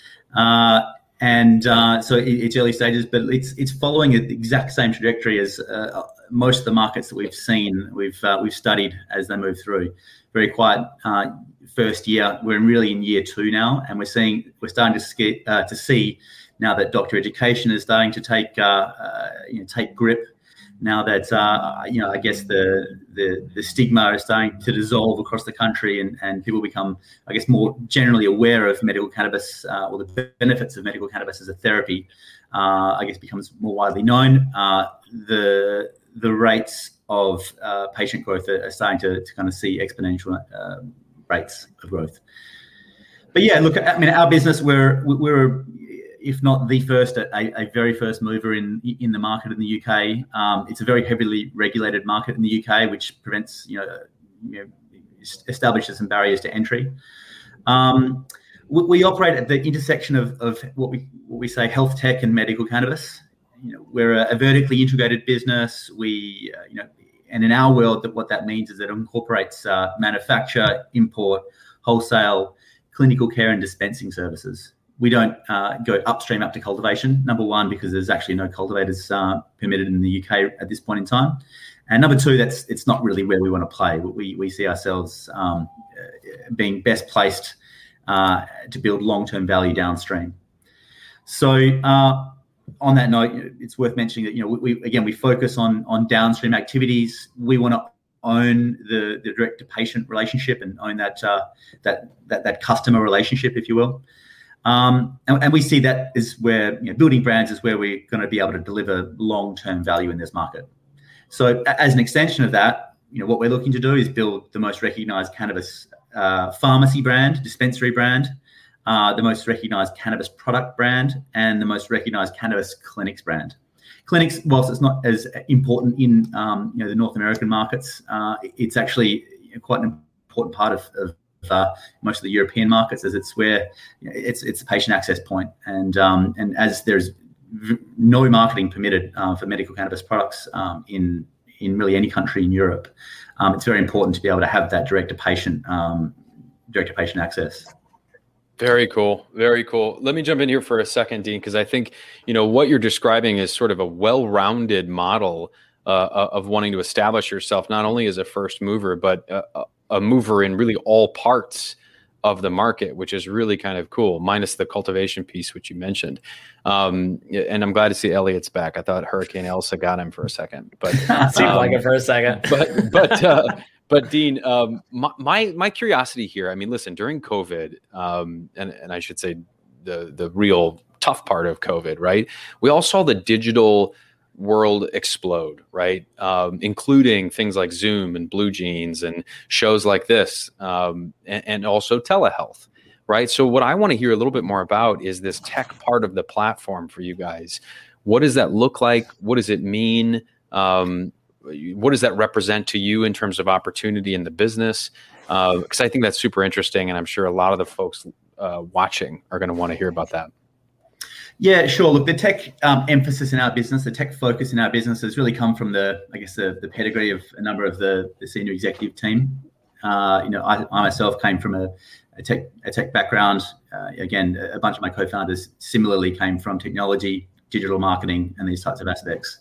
So it's early stages, but it's following the exact same trajectory as most of the markets that we've seen. We've studied as they move through. Very quiet first year. We're really in year 2 now, and we're starting to see now that doctor education is starting to take grip. Now that I guess the stigma is starting to dissolve across the country, and people become, I guess, more generally aware of medical cannabis or the benefits of medical cannabis as a therapy. I guess becomes more widely known. The rates of patient growth are starting to kind of see exponential rates of growth. But yeah, look, I mean, our business, we're if not the first, a very first mover in the market in the UK. It's a very heavily regulated market in the UK, which prevents, establishes some barriers to entry. We operate at the intersection of what we say health tech and medical cannabis. We're a vertically integrated business. And in our world, what that means is that it incorporates manufacture, import, wholesale, clinical care, and dispensing services. We don't go upstream up to cultivation. Number one, because there's actually no cultivators permitted in the UK at this point in time. And number two, it's not really where we want to play. We see ourselves being best placed to build long-term value downstream. So on that note, it's worth mentioning that we focus on downstream activities. We want to own the direct-to-patient relationship and own that customer relationship, if you will. And we see that is where building brands is where we're going to be able to deliver long-term value in this market. So as an extension of that, what we're looking to do is build the most recognized cannabis pharmacy brand, dispensary brand, the most recognized cannabis product brand, and the most recognized cannabis clinics brand. Clinics, whilst it's not as important in the North American markets, it's actually quite an important part of most of the European markets, as it's where it's a patient access point, and as there's no marketing permitted for medical cannabis products in really any country in Europe, it's very important to be able to have that direct to patient access. Very cool. Very cool. Let me jump in here for a second, Dean, because I think, what you're describing is sort of a well-rounded model of wanting to establish yourself, not only as a first mover, but a mover in really all parts of the market, which is really kind of cool, minus the cultivation piece, which you mentioned. And I'm glad to see Elliot's back. I thought Hurricane Elsa got him for a second, but seemed like it for a second. But Dean, my curiosity here, I mean, listen, during COVID, and I should say the real tough part of COVID, right? We all saw the digital world explode, right? Including things like Zoom and Blue Jeans and shows like this, and also telehealth, right? So what I want to hear a little bit more about is this tech part of the platform for you guys. What does that look like? What does it mean? What does that represent to you in terms of opportunity in the business? Because I think that's super interesting, and I'm sure a lot of the folks watching are going to want to hear about that. Yeah, sure. Look, the tech emphasis in our business, the tech focus in our business has really come from the pedigree of a number of the senior executive team. I myself came from a tech background. Again, a bunch of my co-founders similarly came from technology, digital marketing, and these types of aspects.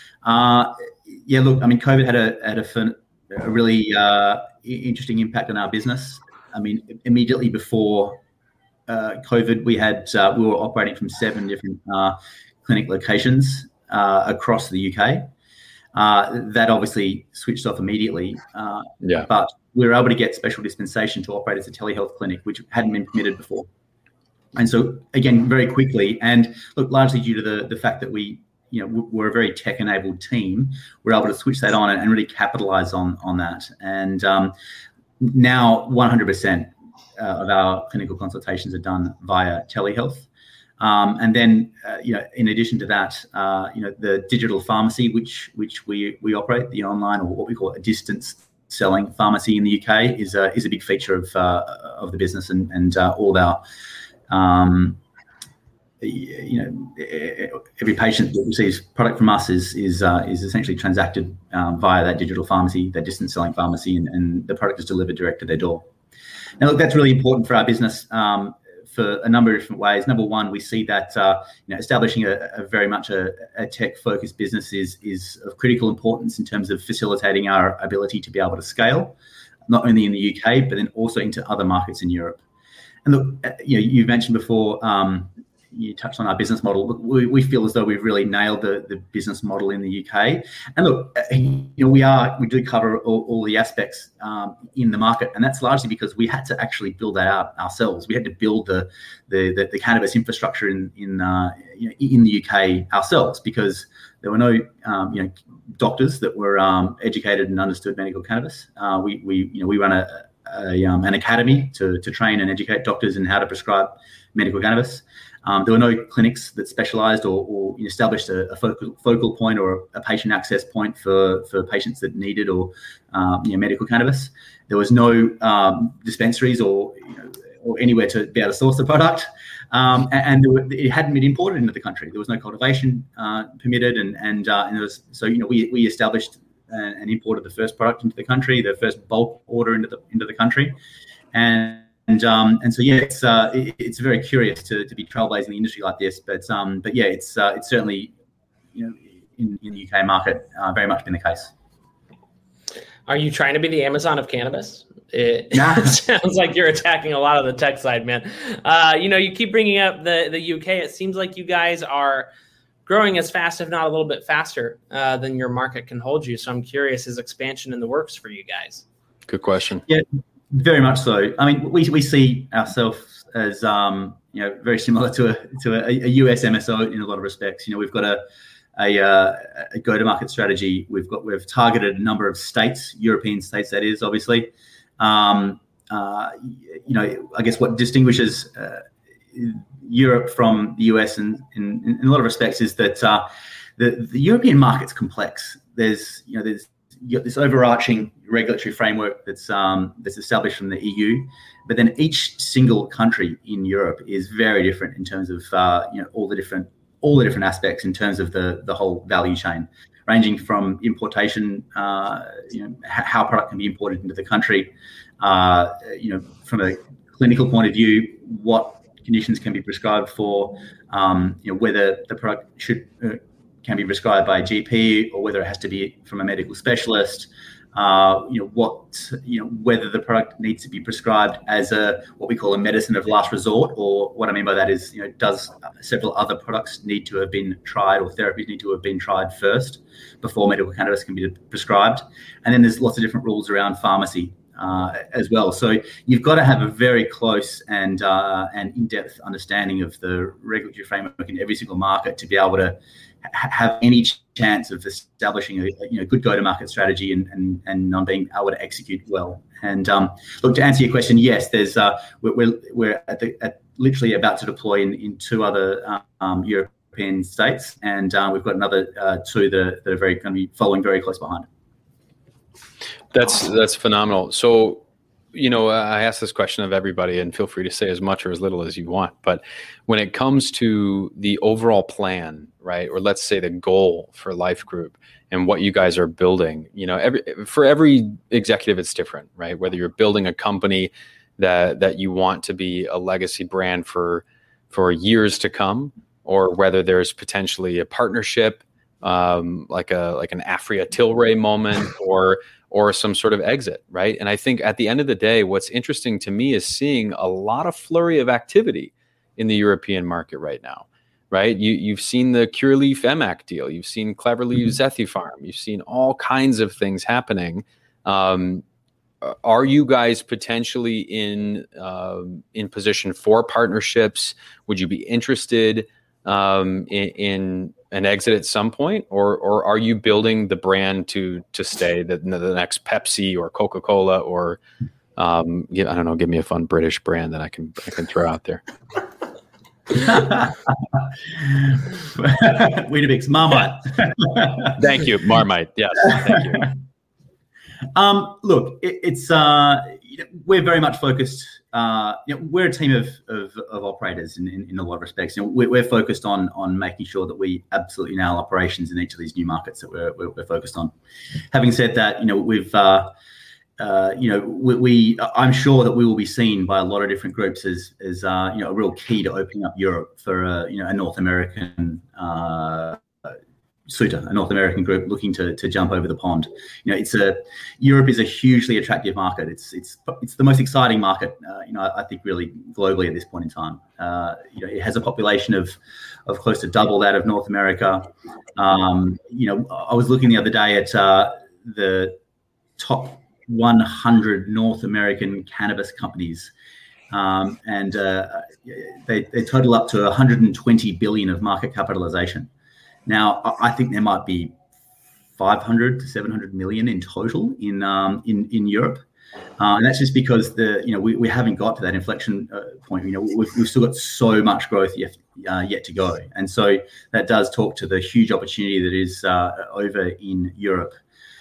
Yeah, look, I mean, COVID had a really interesting impact on our business. I mean, immediately before COVID, we were operating from 7 different clinic locations across the UK. That obviously switched off immediately. But we were able to get special dispensation to operate as a telehealth clinic, which hadn't been permitted before. And so, again, very quickly, and look, largely due to the fact that we're a very tech-enabled team, we're able to switch that on and really capitalize on that. And now 100% of our clinical consultations are done via telehealth. And then, in addition to that, the digital pharmacy, which we operate, the online, or what we call a distance selling pharmacy in the UK, is a big feature of the business, and all of our every patient that receives product from us is essentially transacted via that digital pharmacy, that distance selling pharmacy, and the product is delivered direct to their door. Now, look, that's really important for our business for a number of different ways. Number one, we see that establishing a very much a tech-focused business is of critical importance in terms of facilitating our ability to be able to scale, not only in the UK, but then also into other markets in Europe. And look, you've mentioned before, you touched on our business model. Look, we feel as though we've really nailed the business model in the UK. And look, we do cover all the aspects in the market, and that's largely because we had to actually build that out ourselves. We had to build the cannabis infrastructure in the UK ourselves, because there were no doctors that were educated and understood medical cannabis. We run an academy to train and educate doctors in how to prescribe medical cannabis. There were no clinics that specialised or established a focal point or a patient access point for patients that needed or medical cannabis. There was no dispensaries or anywhere to be able to source the product, and it hadn't been imported into the country. There was no cultivation permitted, and there was, so we established and imported the first product into the country, the first bulk order into the country, and so it's very curious to be trailblazing the industry like this, but yeah, it's certainly in the UK market very much been the case. Are you trying to be the Amazon of cannabis? It sounds like you're attacking a lot of the tech side, man. You keep bringing up the UK. It seems like you guys are growing as fast, if not a little bit faster, than your market can hold you. So I'm curious, is expansion in the works for you guys? Good question. Yeah, very much so. I mean, we see ourselves as very similar to a US MSO in a lot of respects. We've got a go-to-market strategy. We've targeted a number of states, European states, that is, obviously. I guess what distinguishes Europe from the US in a lot of respects is that the European market's complex. There's this overarching regulatory framework that's established from the EU, but then each single country in Europe is very different in terms of all the different aspects in terms of the whole value chain, ranging from importation, how product can be imported into the country, from a clinical point of view, what conditions can be prescribed for, whether the product can be prescribed by a GP or whether it has to be from a medical specialist, whether the product needs to be prescribed as what we call a medicine of last resort, or what I mean by that is, does several other products need to have been tried or therapies need to have been tried first before medical cannabis can be prescribed. And then there's lots of different rules around pharmacy as well. So you've got to have a very close and in-depth understanding of the regulatory framework in every single market to be able to have any chance of establishing a good go-to-market strategy and on being able to execute well. And look, to answer your question, yes, there's we're literally about to deploy in two other European states, and we've got another two that are going to be following very close behind. That's phenomenal. So, I ask this question of everybody, and feel free to say as much or as little as you want. But when it comes to the overall plan, right, or let's say the goal for Life Group and what you guys are building, for every executive, it's different, right? Whether you're building a company that you want to be a legacy brand for years to come, or whether there's potentially a partnership, like an Aphria Tilray moment, or some sort of exit, right? And I think at the end of the day, what's interesting to me is seeing a lot of flurry of activity in the European market right now, right? You've seen the Cureleaf Emac deal, you've seen Cleverleaf Zethifarm, you've seen all kinds of things happening. Are you guys potentially in position for partnerships? Would you be interested in an exit at some point, or are you building the brand to stay the next Pepsi or Coca-Cola, or I don't know, give me a fun British brand that I can throw out there. Weetabix, Marmite. Thank you, Marmite. Yes, thank you. Look, it's we're very much focused. We're a team of operators in a lot of respects. We're focused on making sure that we absolutely nail operations in each of these new markets that we're focused on. Having said that, I'm sure that we will be seen by a lot of different groups as a real key to opening up Europe for a North American suitor, a North American group looking to jump over the pond. Europe is a hugely attractive market. It's the most exciting market, I think really globally at this point in time. It has a population of close to double that of North America. I was looking the other day at the top 100 North American cannabis companies, and they total up to 120 billion of market capitalization. Now, I think there might be 500 to 700 million in total in Europe. And that's just because we haven't got to that inflection point. We've still got so much growth yet to go, and so that does talk to the huge opportunity that is over in Europe.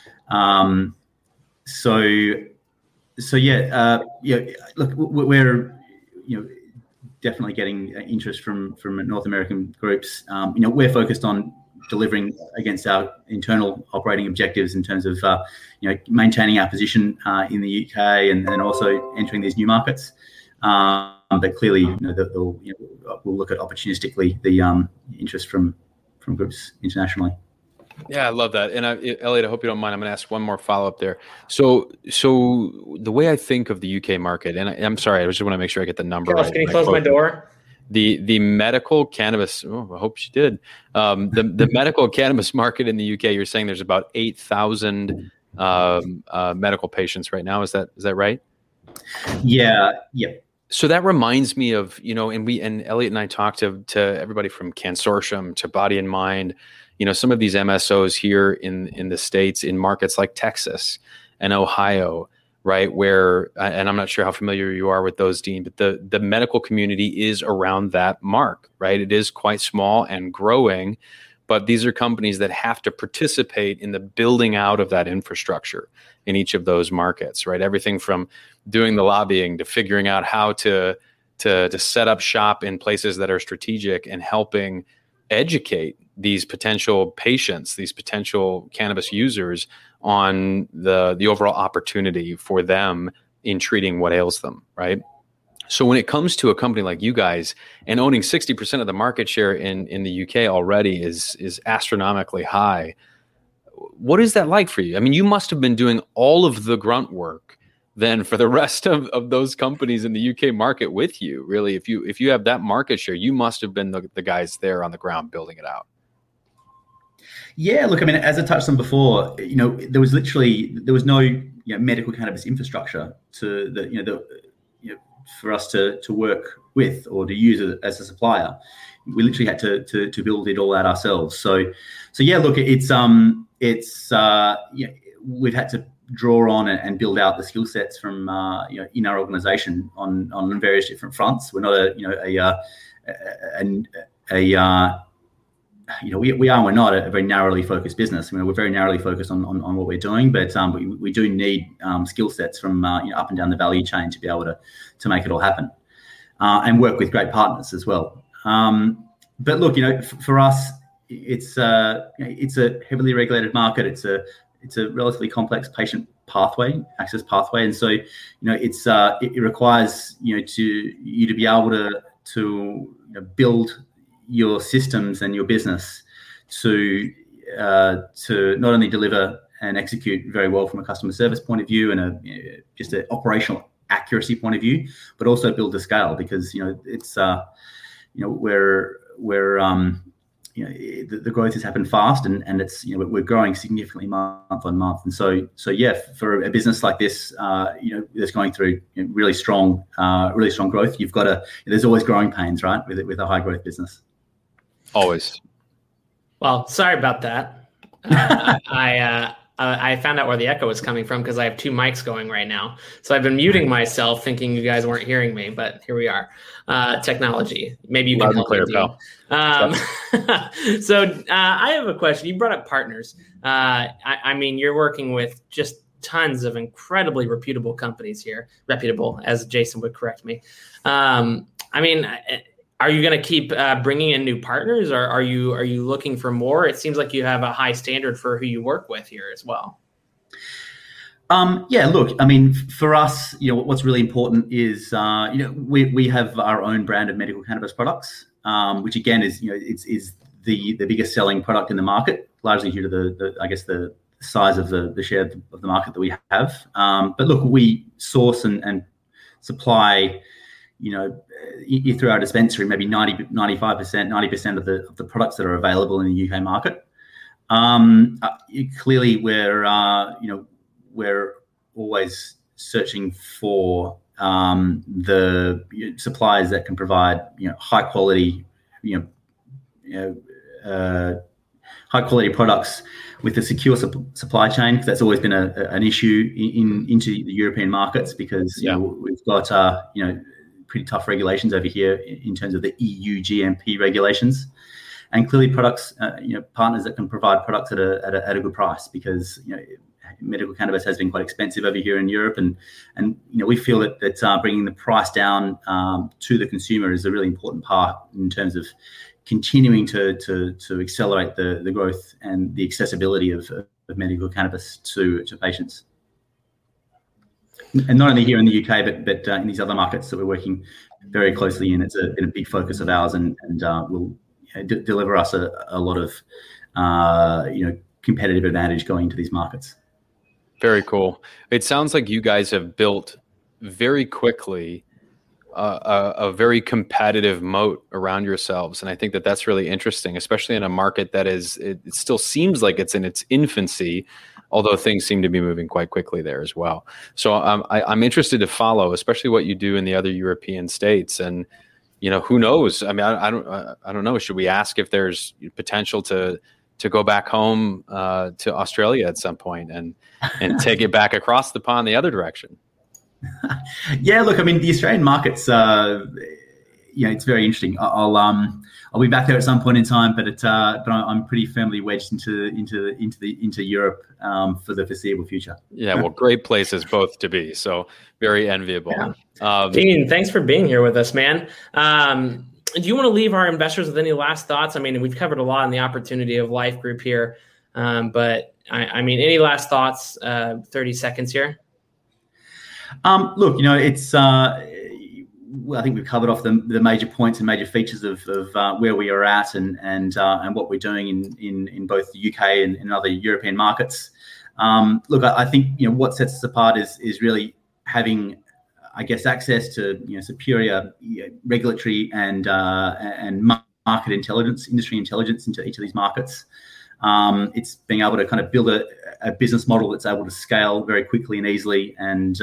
Look, we're definitely getting interest from North American groups. We're focused on delivering against our internal operating objectives in terms of maintaining our position in the UK and also entering these new markets. But clearly, we'll look at opportunistically the interest from groups internationally. Yeah, I love that. And Elliot, I hope you don't mind. I'm going to ask one more follow-up there. So the way I think of the UK market, and I'm sorry, I just want to make sure I get the number right. Can you close my door? The medical cannabis, I hope she did. The medical cannabis market in the UK, you're saying there's about 8,000 medical patients right now. Is that right? Yeah. So that reminds me of, and Elliot and I talked to everybody from Cansortium to Body and Mind, some of these MSOs here in the States, in markets like Texas and Ohio, right? Where, and I'm not sure how familiar you are with those, Dean, but the medical community is around that mark, right? It is quite small and growing, but these are companies that have to participate in the building out of that infrastructure in each of those markets, right? Everything from doing the lobbying to figuring out how to set up shop in places that are strategic and helping educate these potential patients, these potential cannabis users on the overall opportunity for them in treating what ails them, right? So when it comes to a company like you guys and owning 60% of the market share in the UK already is astronomically high, what is that like for you? I mean, you must have been doing all of the grunt work then for the rest of those companies in the UK market with you. Really, if you have that market share, you must have been the guys there on the ground building it out. Yeah, look, I mean, as I touched on before, there was no medical cannabis infrastructure for us to work with or to use as a supplier. We literally had to build it all out ourselves. So yeah, look, we've had to draw on and build out the skill sets from in our organization on various different fronts. We're not we're not a very narrowly focused business. I mean, we're very narrowly focused on what we're doing, but we do need skill sets from up and down the value chain to be able to make it all happen, and work with great partners as well. But look, for us, it's a heavily regulated market. It's a relatively complex patient access pathway, and so it requires you to be able to build your systems and your business to not only deliver and execute very well from a customer service point of view and just an operational accuracy point of view, but also build to scale, because it's the growth has happened fast, and it's we're growing significantly month on month, and so yeah, for a business like this, that's going through really strong growth, there's always growing pains, right, with a high growth business. Always. Well, sorry about that. I found out where the echo was coming from because I have two mics going right now. So I've been muting myself thinking you guys weren't hearing me, but here we are. Technology. Maybe you can help me. So I have a question. You brought up partners. I mean, you're working with just tons of incredibly reputable companies here. Reputable, as Jason would correct me. I mean, are you going to keep bringing in new partners, or are you looking for more? It seems like you have a high standard for who you work with here as well. Yeah, look, I mean, for us, what's really important is, we have our own brand of medical cannabis products, which again is, is the biggest selling product in the market, largely due to the size of the share of the market that we have. But look, we source and supply, through our dispensary, maybe 90% of the products that are available in the UK market. Clearly, we're always searching for the suppliers that can provide high quality, high quality products with a secure supply chain, because that's always been an issue into the European markets, because you know, we've got pretty tough regulations over here in terms of the EU GMP regulations, and clearly products, partners that can provide products at a good price, because medical cannabis has been quite expensive over here in Europe, and we feel that bringing the price down to the consumer is a really important part in terms of continuing to accelerate the growth and the accessibility of medical cannabis to patients. And not only here in the UK, but in these other markets that we're working very closely in. It's been a big focus of ours, and will deliver us a lot of competitive advantage going into these markets. Very cool. It sounds like you guys have built very quickly a very competitive moat around yourselves. And I think that that's really interesting, especially in a market that it still seems like it's in its infancy, although things seem to be moving quite quickly there as well. So I'm interested to follow, especially what you do in the other European states. And, who knows? I mean, I don't know. Should we ask if there's potential to go back home to Australia at some point and take it back across the pond the other direction? Yeah, look, I mean, the Australian markets, it's very interesting. I'll be back there at some point in time, but I'm pretty firmly wedged into Europe for the foreseeable future. Yeah, well, great places both to be. So very enviable. Yeah. Dean, thanks for being here with us, man. Do you want to leave our investors with any last thoughts? I mean, we've covered a lot in the opportunity of Life Group here, but I mean, any last thoughts? 30 seconds here. Look, it's. I think we've covered off the major points and major features of where we are at and what we're doing in both the UK and in other European markets. Look, I think what sets us apart is really having, I guess, access to superior regulatory and market intelligence, industry intelligence into each of these markets. It's being able to kind of build a business model that's able to scale very quickly and easily, and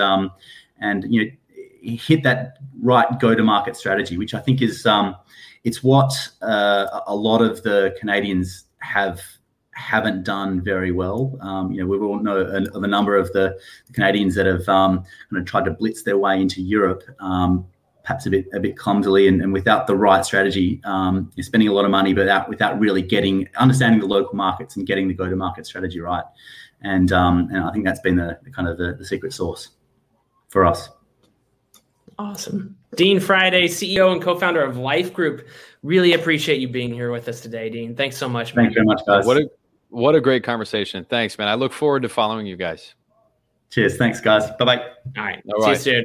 hit that right go-to-market strategy, which I think is it's what a lot of the Canadians haven't done very well. We all know of a number of the Canadians that have kind of tried to blitz their way into Europe, perhaps a bit clumsily and without the right strategy. You're spending a lot of money, but without really understanding the local markets and getting the go-to-market strategy right. And I think that's been the secret sauce for us. Awesome. Dean Friday, CEO and co-founder of Life Group. Really appreciate you being here with us today, Dean. Thanks so much, man. Thanks very much, guys. What a great conversation. Thanks, man. I look forward to following you guys. Cheers. Thanks, guys. Bye-bye. All right. See you soon.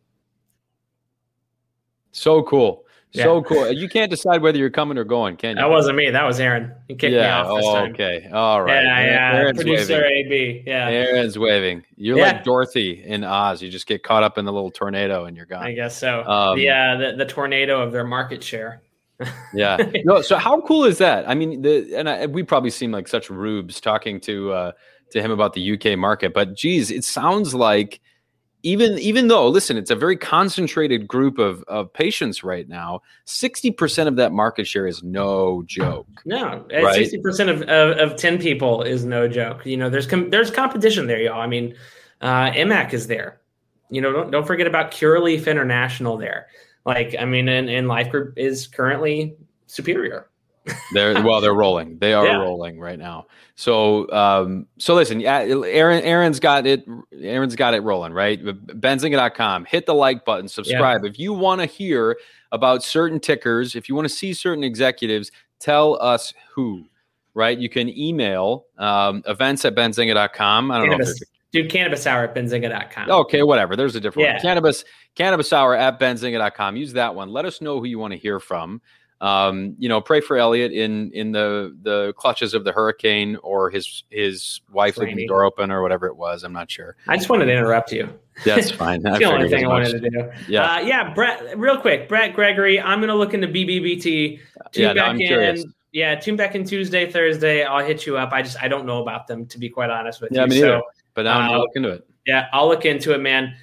So cool. Yeah. So cool. You can't decide whether you're coming or going, can you? That wasn't me. That was Aaron. He kicked me off this time. Okay. All right. Yeah. Aaron's Producer waving. AB. Yeah. Aaron's waving. You're like Dorothy in Oz. You just get caught up in the little tornado and you're gone. I guess so. The tornado of their market share. Yeah. No. So how cool is that? I mean, we probably seem like such rubes talking to him about the UK market, but geez, it sounds like even though, listen, it's a very concentrated group of patients right now, 60% of that market share is no joke. No, right? 60% of 10 people is no joke. There's competition there, y'all. I mean, IMAC is there. Don't forget about Curaleaf International there. And Life Group is currently superior. They're rolling. They are rolling right now. So listen, Aaron's got it rolling, right? Benzinga.com. Hit the like button, subscribe. If you want to hear about certain tickers, if you want to see certain executives, tell us who, right? You can email events@benzinga.com. I don't know. Do Cannabis Hour at benzinga.com. Okay, whatever. There's a different one. Cannabis Hour at benzinga.com. Use that one. Let us know who you want to hear from. Pray for Elliot in the clutches of the hurricane, or his wife leaving the door open, or whatever it was. I'm not sure. I just wanted to interrupt you. That's fine. That's the only thing I wanted to do. Yeah. Brett, real quick, Brett Gregory, I'm going to look into BBBT. I'm curious. Yeah, tune back in Tuesday, Thursday. I'll hit you up. I don't know about them, to be quite honest with you. Yeah, me neither. But now I'm going to look into it. Yeah, I'll look into it, man.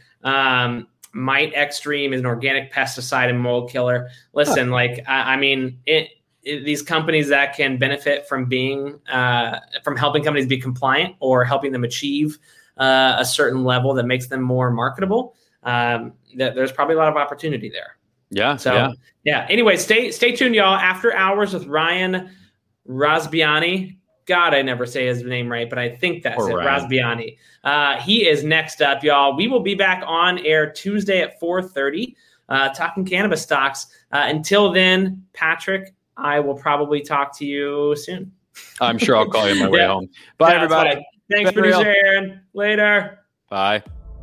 Mite Extreme is an organic pesticide and mold killer. Listen, these companies that can benefit from being from helping companies be compliant or helping them achieve a certain level that makes them more marketable, there's probably a lot of opportunity there. Yeah. So yeah. Anyway, stay tuned, y'all. After Hours with Ryan Rozbiani. God, I never say his name right, but I think that's it. Rozbiani. He is next up, y'all. We will be back on air Tuesday at 4:30, talking cannabis stocks. Until then, Patrick, I will probably talk to you soon. I'm sure I'll call you on my way home. Bye, everybody. Fine. Thanks, producer Aaron. Later. Bye.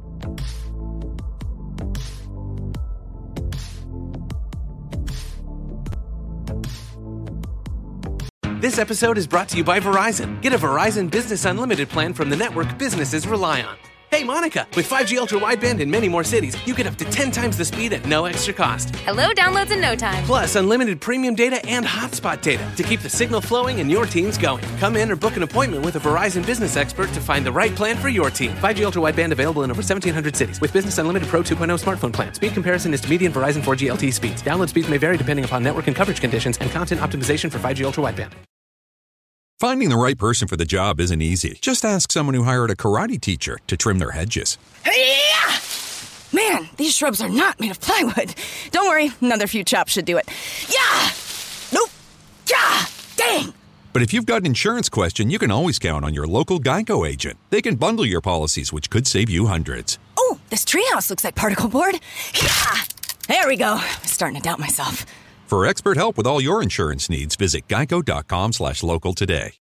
This episode is brought to you by Verizon. Get a Verizon Business Unlimited plan from the network businesses rely on. Hey, Monica, with 5G Ultra Wideband in many more cities, you get up to 10 times the speed at no extra cost. Hello, downloads in no time. Plus, unlimited premium data and hotspot data to keep the signal flowing and your teams going. Come in or book an appointment with a Verizon business expert to find the right plan for your team. 5G Ultra Wideband available in over 1,700 cities with Business Unlimited Pro 2.0 smartphone plan. Speed comparison is to median Verizon 4G LTE speeds. Download speeds may vary depending upon network and coverage conditions and content optimization for 5G Ultra Wideband. Finding the right person for the job isn't easy. Just ask someone who hired a karate teacher to trim their hedges. Hey-ya! Man, these shrubs are not made of plywood. Don't worry, another few chops should do it. Yeah! Nope! Yeah! Dang! But if you've got an insurance question, you can always count on your local Geico agent. They can bundle your policies, which could save you hundreds. Oh, this treehouse looks like particle board. Yeah! There we go. I'm starting to doubt myself. For expert help with all your insurance needs, visit geico.com/local today.